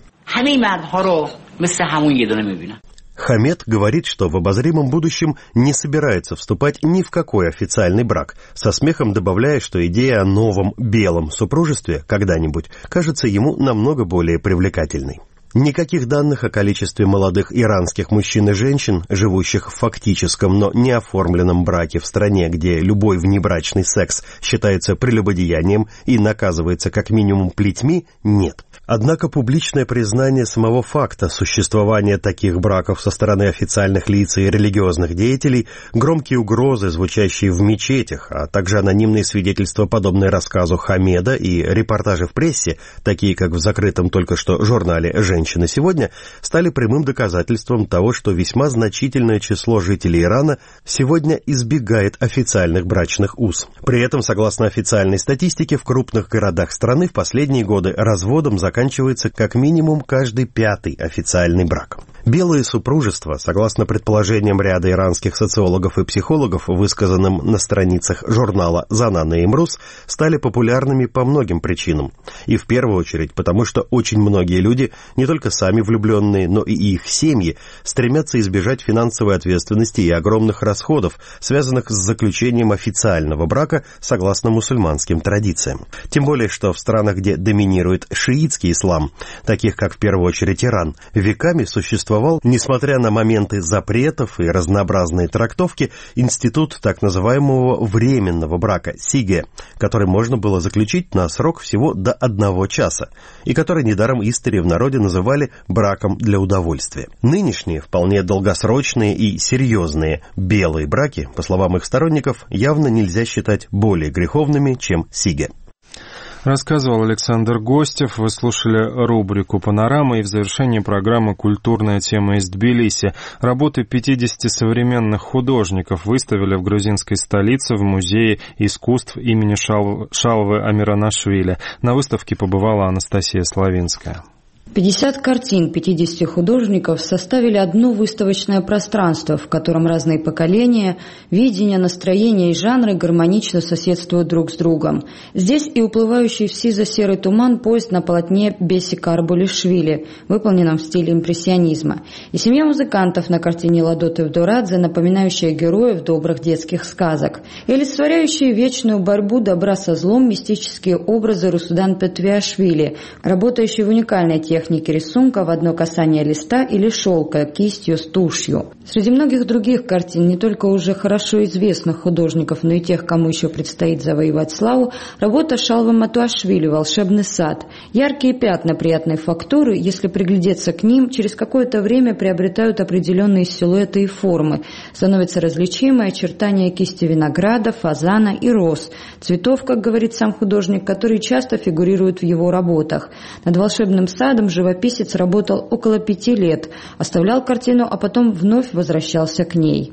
Хамед говорит, что в обозримом будущем не собирается вступать ни в какой официальный брак, со смехом добавляя, что идея о новом белом супружестве когда-нибудь кажется ему намного более привлекательной. Никаких данных о количестве молодых иранских мужчин и женщин, живущих в фактическом, но не оформленном браке в стране, где любой внебрачный секс считается прелюбодеянием и наказывается как минимум плетьми, нет. Однако публичное признание самого факта существования таких браков со стороны официальных лиц и религиозных деятелей, громкие угрозы, звучащие в мечетях, а также анонимные свидетельства, подобные рассказу Хамеда, и репортажи в прессе, такие как в закрытом только что журнале «Женщина сегодня», стали прямым доказательством того, что весьма значительное число жителей Ирана сегодня избегает официальных брачных уз. При этом, согласно официальной статистике, в крупных городах страны в последние годы разводом заканчивается как минимум каждый 5-й официальный брак. Белые супружества, согласно предположениям ряда иранских социологов и психологов, высказанным на страницах журнала «Занана и Имрус», стали популярными по многим причинам. И в первую очередь потому, что очень многие люди, не только сами влюбленные, но и их семьи, стремятся избежать финансовой ответственности и огромных расходов, связанных с заключением официального брака согласно мусульманским традициям. Тем более, что в странах, где доминирует шиитский ислам, таких как в первую очередь Иран, веками существовал, несмотря на моменты запретов и разнообразные трактовки, институт так называемого временного брака, сиге, который можно было заключить на срок всего до 1 часа, и который недаром истори в народе называли браком для удовольствия. Нынешние, вполне долгосрочные и серьезные белые браки, по словам их сторонников, явно нельзя считать более греховными, чем сиге. Рассказывал Александр Гостев. Вы слушали рубрику «Панорама», и в завершении программы «Культурная тема» из Тбилиси. Работы 50 современных художников выставили в грузинской столице в Музее искусств имени Шалвы Амиранашвили. На выставке побывала Анастасия Славинская. 50 картин 50 художников составили одно выставочное пространство, в котором разные поколения, видения, настроения и жанры гармонично соседствуют друг с другом. Здесь и уплывающий в сизо-серый туман поезд на полотне Бесика Арбулишвили, выполненном в стиле импрессионизма, и семья музыкантов на картине Ладоты Вдорадзе, напоминающая героев добрых детских сказок, и олицетворяющие вечную борьбу добра со злом мистические образы Русудан Петвиашвили, работающие в уникальной технике рисунка в одно касание листа или шелка кистью с тушью. Среди многих других картин, не только уже хорошо известных художников, но и тех, кому еще предстоит завоевать славу, работа Шалвы Матуашвили «Волшебный сад». Яркие пятна приятной фактуры, если приглядеться к ним, через какое-то время приобретают определенные силуэты и формы, становятся различимы очертания кисти винограда, фазана и роз, цветов, как говорит сам художник, которые часто фигурируют в его работах. Над «Волшебным садом» живописец работал около 5 лет, оставлял картину, а потом вновь возвращался к ней.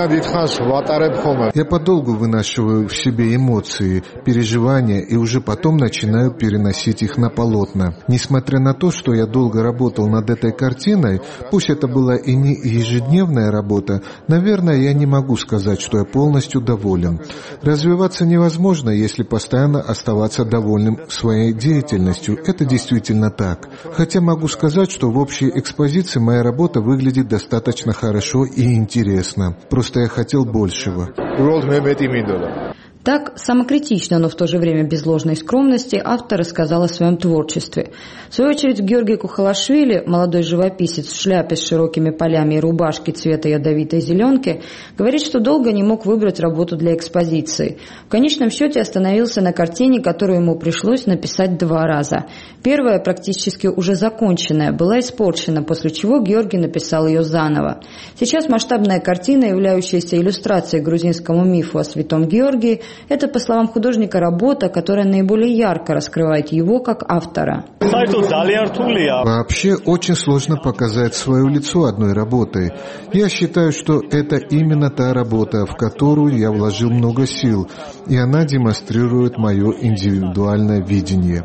Я подолгу вынашиваю в себе эмоции, переживания и уже потом начинаю переносить их на полотна. Несмотря на то, что я долго работал над этой картиной, пусть это была и не ежедневная работа, наверное, я не могу сказать, что я полностью доволен. Развиваться невозможно, если постоянно оставаться довольным своей деятельностью. Это действительно так. Хотя могу сказать, что в общей экспозиции моя работа выглядит достаточно хорошо и интересно. Просто я хотел большего. Так, самокритично, но в то же время без ложной скромности, автор рассказал о своем творчестве. В свою очередь, Георгий Кухалашвили, молодой живописец в шляпе с широкими полями и рубашке цвета ядовитой зеленки, говорит, что долго не мог выбрать работу для экспозиции. В конечном счете остановился на картине, которую ему пришлось написать 2 раза. Первая, практически уже законченная, была испорчена, после чего Георгий написал ее заново. Сейчас масштабная картина, являющаяся иллюстрацией грузинскому мифу о святом Георгии, это, по словам художника, работа, которая наиболее ярко раскрывает его как автора. Вообще очень сложно показать свое лицо одной работой. Я считаю, что это именно та работа, в которую я вложил много сил, и она демонстрирует мое индивидуальное видение.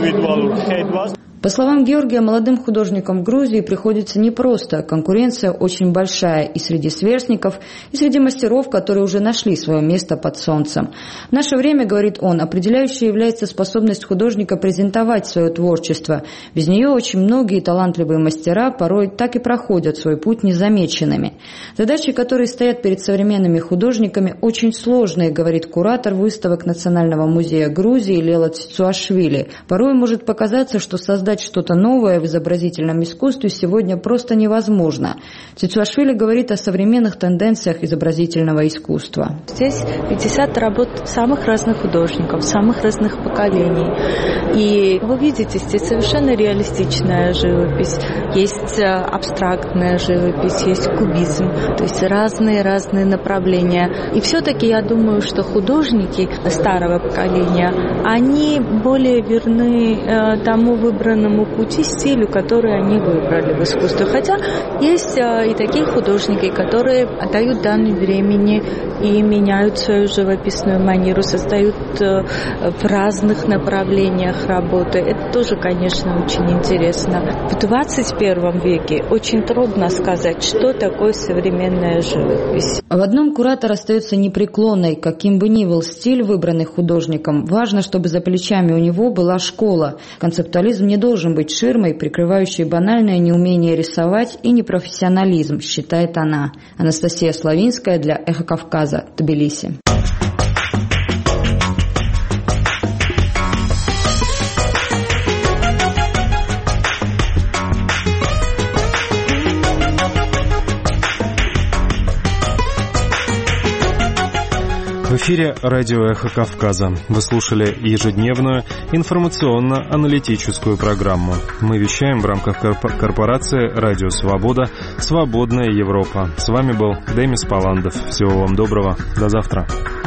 По словам Георгия, молодым художникам в Грузии приходится непросто. Конкуренция очень большая и среди сверстников, и среди мастеров, которые уже нашли свое место под солнцем. В наше время, говорит он, определяющей является способность художника презентовать свое творчество. Без нее очень многие талантливые мастера порой так и проходят свой путь незамеченными. Задачи, которые стоят перед современными художниками, очень сложные, говорит куратор выставок Национального музея Грузии Лела Цицуашвили. Порой может показаться, что создать что-то новое в изобразительном искусстве сегодня просто невозможно. Цицуашвили говорит о современных тенденциях изобразительного искусства. Здесь 50 работ самых разных художников, самых разных поколений. И вы видите, здесь совершенно реалистичная живопись, есть абстрактная живопись, есть кубизм, то есть разные направления. И все-таки я думаю, что художники старого поколения, они более верны тому выбранному пути, стилю, который они выбрали в искусстве. Хотя есть и такие художники, которые отдают данное времени и меняют свою живописную манеру, создают в разных направлениях работы. Это тоже, конечно, очень интересно. В 21 веке очень трудно сказать, что такое современная живопись. В одном куратор остается непреклонной, каким бы ни был стиль, выбранный художником. Важно, чтобы за плечами у него была школа. Концептуализм не должен быть ширмой, прикрывающей банальное неумение рисовать и непрофессионализм, считает она. Анастасия Славинская для «Эхо Кавказа», Тбилиси. В эфире радио «Эхо Кавказа». Вы слушали ежедневную информационно-аналитическую программу. Мы вещаем в рамках корпорации «Радио Свобода. Свободная Европа». С вами был Демис Паландов. Всего вам доброго. До завтра.